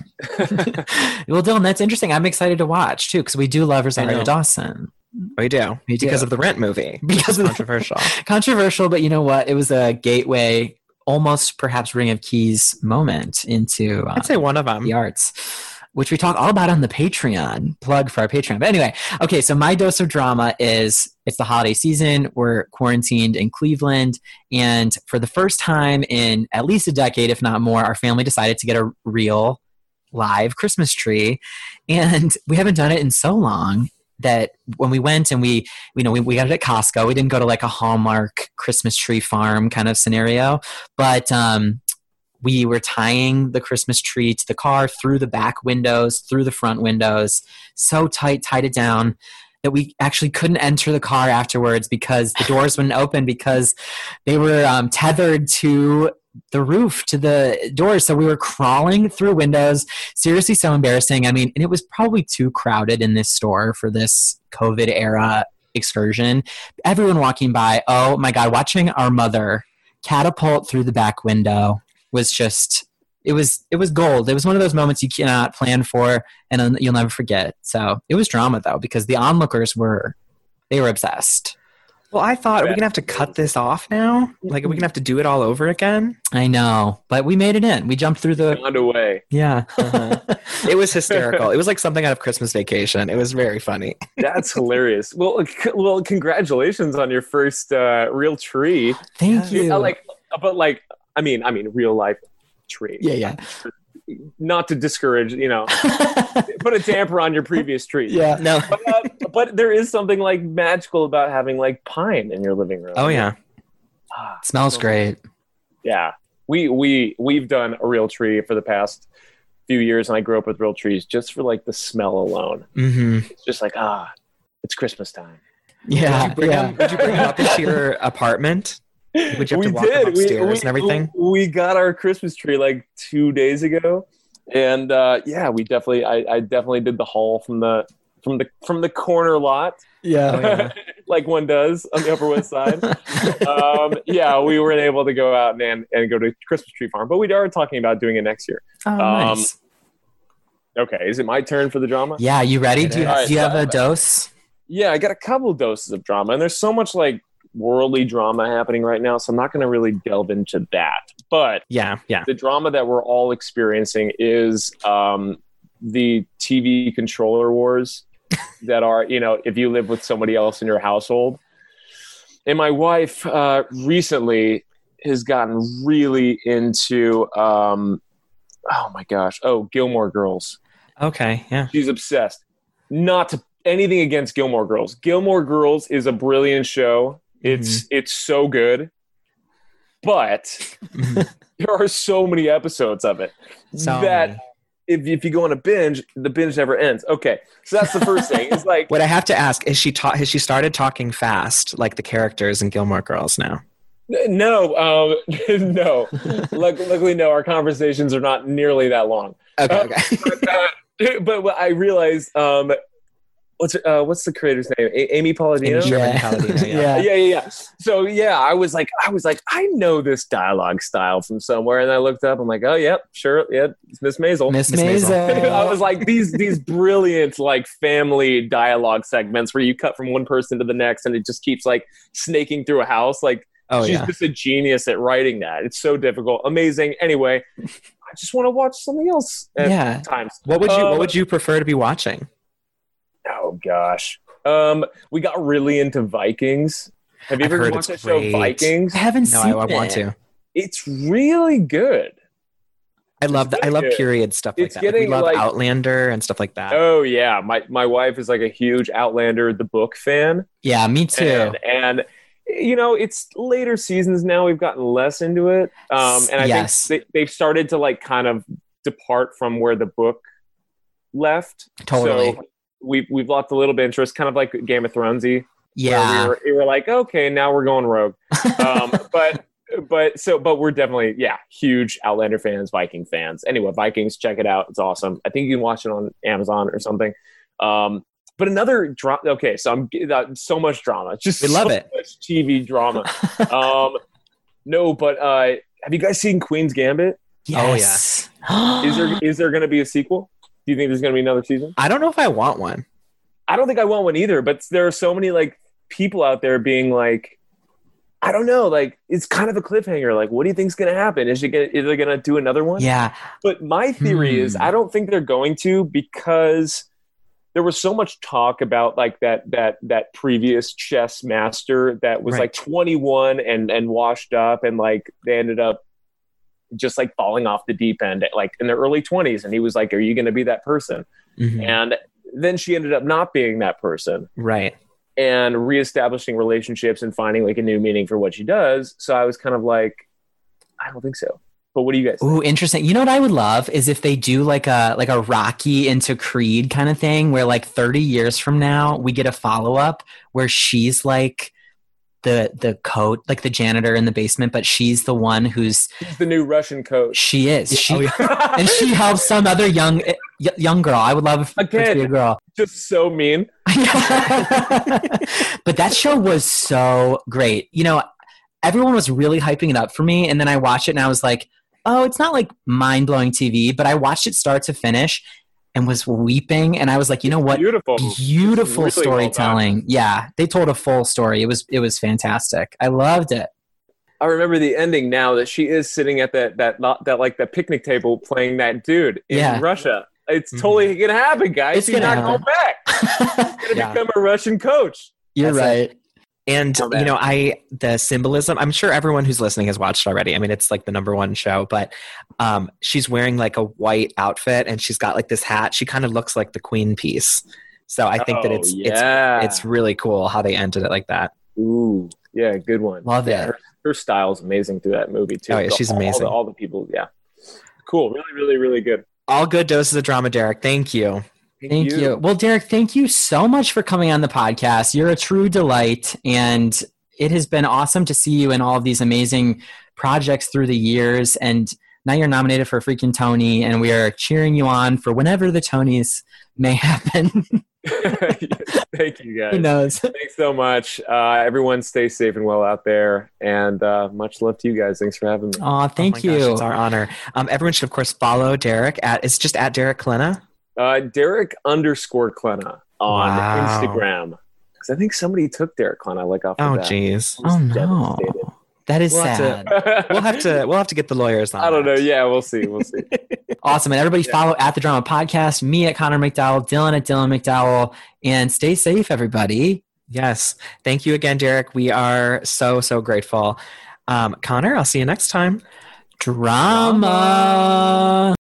[SPEAKER 2] Well, Dylan, that's interesting. I'm excited to watch too because we do love
[SPEAKER 1] I
[SPEAKER 2] Rosario
[SPEAKER 1] know.
[SPEAKER 2] Dawson.
[SPEAKER 1] We do.
[SPEAKER 2] We do.
[SPEAKER 1] Because of the Rent movie.
[SPEAKER 2] Because
[SPEAKER 1] Because
[SPEAKER 2] of the-
[SPEAKER 1] controversial.
[SPEAKER 2] Controversial, but you know what? It was a gateway, almost perhaps Ring of Keys moment into uh,
[SPEAKER 1] I'd say one of them.
[SPEAKER 2] the arts, which we talk all about on the Patreon. Plug for our Patreon. But anyway, okay, so my dose of drama is it's the holiday season. We're quarantined in Cleveland. And for the first time in at least a decade, if not more, our family decided to get a real live Christmas tree. And we haven't done it in so long that when we went and we, you know, we, we got it at Costco. We didn't go to like a Hallmark Christmas tree farm kind of scenario. But um, we were tying the Christmas tree to the car through the back windows, through the front windows, so tight, tied it down that we actually couldn't enter the car afterwards because the doors wouldn't open because they were um, tethered to the roof, to the doors. So we were crawling through windows. Seriously, so embarrassing. I mean, and it was probably too crowded in this store for this COVID era excursion. Everyone walking by, oh my God, watching our mother catapult through the back window was just, it was, it was gold. It was one of those moments you cannot plan for and you'll never forget. So it was drama though, because the onlookers were, they were obsessed.
[SPEAKER 1] Well, I thought, are we going to have to cut this off now? Like, are we going to have to do it all over again?
[SPEAKER 2] I know, but we made it in. We jumped through the,
[SPEAKER 4] Found a way.
[SPEAKER 2] yeah.
[SPEAKER 1] Uh-huh. It was hysterical. It was like something out of Christmas Vacation. It was very funny.
[SPEAKER 4] That's hilarious. Well, c- well, congratulations on your first uh, real tree.
[SPEAKER 2] Thank you.
[SPEAKER 4] Yeah, like, but like, I mean, I mean, real life tree.
[SPEAKER 2] yeah, yeah.
[SPEAKER 4] Not to discourage, you know, put a damper on your previous tree.
[SPEAKER 2] yeah.
[SPEAKER 1] No.
[SPEAKER 4] But, uh, but there is something like magical about having like pine in your living room.
[SPEAKER 1] Oh, yeah.
[SPEAKER 4] Ah,
[SPEAKER 2] It smells great.
[SPEAKER 4] yeah. We we we've done a real tree for the past few years, and I grew up with real trees just for like the smell alone.
[SPEAKER 1] Mm-hmm.
[SPEAKER 4] It's just like ah, it's Christmas time.
[SPEAKER 2] Yeah.
[SPEAKER 1] Did you bring
[SPEAKER 2] yeah.
[SPEAKER 1] him, did you bring him up into your apartment? Would you have
[SPEAKER 4] we
[SPEAKER 1] to walk
[SPEAKER 4] did.
[SPEAKER 1] him upstairs and everything?
[SPEAKER 4] We, we got our Christmas tree like two days ago, and uh, yeah, we definitely. I, I definitely did the haul from the from the from the corner lot,
[SPEAKER 2] Yeah.
[SPEAKER 1] Oh, yeah.
[SPEAKER 4] like one does on the Upper West Side. um, yeah, we weren't able to go out and and go to Christmas tree farm, but we are talking about doing it next year.
[SPEAKER 2] Oh,
[SPEAKER 4] Um,
[SPEAKER 2] nice.
[SPEAKER 4] Okay, is it my turn for the drama?
[SPEAKER 2] Yeah, you ready?
[SPEAKER 1] It
[SPEAKER 2] Do you,
[SPEAKER 1] is.
[SPEAKER 2] do you have
[SPEAKER 4] All
[SPEAKER 2] a
[SPEAKER 4] right.
[SPEAKER 2] dose?
[SPEAKER 4] Yeah, I got a couple doses of drama, and there's so much like worldly drama happening right now, so I'm not going to really delve into that. But
[SPEAKER 1] Yeah, yeah.
[SPEAKER 4] the drama that we're all experiencing is um, the T V controller wars that are, you know, if you live with somebody else in your household. And my wife uh, recently has gotten really into, um, oh my gosh, oh, Gilmore Girls.
[SPEAKER 1] Okay, yeah.
[SPEAKER 4] She's obsessed. Not to anything against Gilmore Girls. Gilmore Girls is a brilliant show. It's it's so good. But
[SPEAKER 1] Mhm.
[SPEAKER 4] there are so many episodes of it
[SPEAKER 1] So
[SPEAKER 4] that
[SPEAKER 1] many.
[SPEAKER 4] if, if you go on a binge, the binge never ends. Okay, so that's the first thing. It's like,
[SPEAKER 1] What I have to ask is she ta- has she started talking fast like the characters in Gilmore Girls now?
[SPEAKER 4] no, um, no. Luck- Luckily, no. Our conversations are not nearly that long.
[SPEAKER 1] Okay,
[SPEAKER 4] Uh,
[SPEAKER 1] okay.
[SPEAKER 4] But, uh, but what I realized, um, what's uh, what's the creator's name? A- Amy Palladino.
[SPEAKER 1] Amy Sherman
[SPEAKER 2] Yeah.
[SPEAKER 1] Palladino, yeah.
[SPEAKER 2] Yeah.
[SPEAKER 4] yeah, yeah, yeah. So yeah, I was like, I was like, I know this dialogue style from somewhere, and I looked up. I'm like, oh, yep, sure, yep, it's Miss Maisel.
[SPEAKER 2] Miss
[SPEAKER 1] Miss Maisel.
[SPEAKER 2] Maisel.
[SPEAKER 4] I was like, these these brilliant like family dialogue segments where you cut from one person to the next, and it just keeps like snaking through a house. Like
[SPEAKER 2] Oh,
[SPEAKER 4] She's
[SPEAKER 2] yeah.
[SPEAKER 4] just a genius at writing that. It's so difficult. Amazing. Anyway, I just want to watch something else at
[SPEAKER 2] Yeah.
[SPEAKER 4] times.
[SPEAKER 2] What would you
[SPEAKER 4] Um,
[SPEAKER 2] What would you prefer to be watching?
[SPEAKER 4] Oh gosh. Um, we got really into Vikings. Have you
[SPEAKER 2] I've
[SPEAKER 4] ever
[SPEAKER 2] heard
[SPEAKER 4] watched the
[SPEAKER 2] it's
[SPEAKER 4] show
[SPEAKER 2] great.
[SPEAKER 4] Vikings?
[SPEAKER 2] I haven't
[SPEAKER 3] No,
[SPEAKER 2] seen
[SPEAKER 3] I, I
[SPEAKER 2] it.
[SPEAKER 3] want to.
[SPEAKER 4] It's really good.
[SPEAKER 2] I love that. I
[SPEAKER 4] really
[SPEAKER 2] love
[SPEAKER 4] good.
[SPEAKER 2] period stuff like
[SPEAKER 4] It's
[SPEAKER 2] that. Like, we
[SPEAKER 4] getting,
[SPEAKER 2] love
[SPEAKER 4] like-
[SPEAKER 2] Outlander and stuff like that.
[SPEAKER 4] Oh yeah, my my wife is like a huge Outlander the book fan,
[SPEAKER 2] Yeah, me too.
[SPEAKER 4] and, and you know it's later seasons now. We've gotten less into it, um, and I
[SPEAKER 2] Yes.
[SPEAKER 4] think they, they've started to like kind of depart from where the book left.
[SPEAKER 2] Totally.
[SPEAKER 4] So we've we've lost a little bit of interest, kind of like Game of Thronesy.
[SPEAKER 2] Yeah.
[SPEAKER 4] Where we were, we were like, okay, now we're going rogue. Um, but but so but we're definitely yeah huge Outlander fans, Viking fans. Anyway, Vikings, check it out. It's awesome. I think you can watch it on Amazon or something. Um, but another drama. Okay, so I'm uh, so much drama. Just
[SPEAKER 2] We love
[SPEAKER 4] so
[SPEAKER 2] it.
[SPEAKER 4] much T V drama. um, no, but uh, have you guys seen Queen's Gambit?
[SPEAKER 2] Yes.
[SPEAKER 4] Is there is there going to be a sequel? Do you think there's going to be another season?
[SPEAKER 2] I don't know if I want one.
[SPEAKER 4] I don't think I want one either, but there are so many like people out there being like, I don't know, like it's kind of a cliffhanger. Like, what do you think's going to happen? Is she gonna, is they going to do another one?
[SPEAKER 2] Yeah.
[SPEAKER 4] But my theory is,
[SPEAKER 2] Hmm.
[SPEAKER 4] I don't think they're going to because there was so much talk about like that that that previous chess master that was
[SPEAKER 2] Right.
[SPEAKER 4] like twenty-one and and washed up, and like they ended up just like falling off the deep end at, like in their early twenties, and he was like, "Are you going to be that person?"
[SPEAKER 2] Mhm.
[SPEAKER 4] And then she ended up not being that person
[SPEAKER 2] Right.
[SPEAKER 4] and reestablishing relationships and finding like a new meaning for what she does. So I was kind of like, I don't think so. But what do you guys think?
[SPEAKER 2] Ooh, interesting. You know what I would love is if they do like a like a Rocky into Creed kind of thing, where like thirty years from now we get a follow up where she's like the the coat, like the janitor in the basement, but she's the one who's
[SPEAKER 4] He's the new Russian coach.
[SPEAKER 2] she is she
[SPEAKER 4] Oh, yeah.
[SPEAKER 2] and she helps some other young y- young girl. I would love for it to be a
[SPEAKER 4] Again.
[SPEAKER 2] girl.
[SPEAKER 4] Just so mean.
[SPEAKER 2] But that show was so great. You know, everyone was really hyping it up for me, and then I watched it and I was like, oh, it's not like mind-blowing T V, but I watched it start to finish and was weeping, and I was like, you know what?
[SPEAKER 4] Beautiful.
[SPEAKER 2] Beautiful
[SPEAKER 4] Really well done.
[SPEAKER 2] storytelling. Yeah, they told a full story. It was it was fantastic. I loved it.
[SPEAKER 4] I remember the ending now that she is sitting at that that not that like that picnic table playing that dude in
[SPEAKER 2] Yeah.
[SPEAKER 4] Russia. It's
[SPEAKER 2] Mhm.
[SPEAKER 4] totally gonna happen, guys.
[SPEAKER 2] It's
[SPEAKER 4] He's
[SPEAKER 2] gonna
[SPEAKER 4] not going back. He's gonna
[SPEAKER 2] Yeah.
[SPEAKER 4] become a Russian coach.
[SPEAKER 2] You're
[SPEAKER 3] That's
[SPEAKER 2] right.
[SPEAKER 1] And
[SPEAKER 4] Oh, man.
[SPEAKER 1] you know, I the symbolism. I'm sure everyone who's listening has watched already. I mean, it's like the number one show. But um, she's wearing like a white outfit, and she's got like this hat. She kind of looks like the Queen piece. So I think that
[SPEAKER 4] Oh,
[SPEAKER 1] it's
[SPEAKER 4] yeah.
[SPEAKER 1] it's it's really cool how they ended it like that.
[SPEAKER 4] Ooh, yeah, good one.
[SPEAKER 2] Love
[SPEAKER 4] yeah,
[SPEAKER 2] it.
[SPEAKER 4] Her, her style's amazing through that movie too.
[SPEAKER 1] Oh, yeah,
[SPEAKER 4] The-
[SPEAKER 1] she's
[SPEAKER 4] all-
[SPEAKER 1] amazing.
[SPEAKER 4] All the, all the people, yeah, cool. Really, really, really good.
[SPEAKER 1] All good doses of drama, Derek. Thank you.
[SPEAKER 2] Thank you. Well, Derek, thank you so much for coming on the podcast. You're a true delight, and it has been awesome to see you in all of these amazing projects through the years. And now you're nominated for a freaking Tony, and we are cheering you on for whenever the Tonys may happen.
[SPEAKER 4] Thank you,
[SPEAKER 2] Who
[SPEAKER 4] guys.
[SPEAKER 2] knows?
[SPEAKER 4] Thanks so much. Uh, everyone, stay safe and well out there, and uh, much love to you guys. Thanks for having me.
[SPEAKER 2] Aw, thank
[SPEAKER 1] Oh my
[SPEAKER 2] you.
[SPEAKER 1] gosh, it's our honor. Um, everyone should of course follow Derek at. It's just at Derek Klena.
[SPEAKER 4] Uh, Derek underscore Klena on
[SPEAKER 1] Wow.
[SPEAKER 4] Instagram. Because I think somebody took Derek Klena like off the
[SPEAKER 1] Oh
[SPEAKER 4] bat.
[SPEAKER 1] jeez.
[SPEAKER 2] Oh no, that is
[SPEAKER 1] We'll have
[SPEAKER 2] sad.
[SPEAKER 1] to- We'll have to we'll have to get the lawyers on.
[SPEAKER 4] I don't know.
[SPEAKER 1] that.
[SPEAKER 4] Yeah, we'll see. We'll see.
[SPEAKER 2] Awesome. And everybody
[SPEAKER 4] Yeah.
[SPEAKER 2] follow at the Drama Podcast, me at Connor McDowell, Dylan at Dylan McDowell, and stay safe, everybody.
[SPEAKER 1] Yes. Thank you again, Derek. We are so so grateful. Um, Connor, I'll see you next time.
[SPEAKER 2] Drama.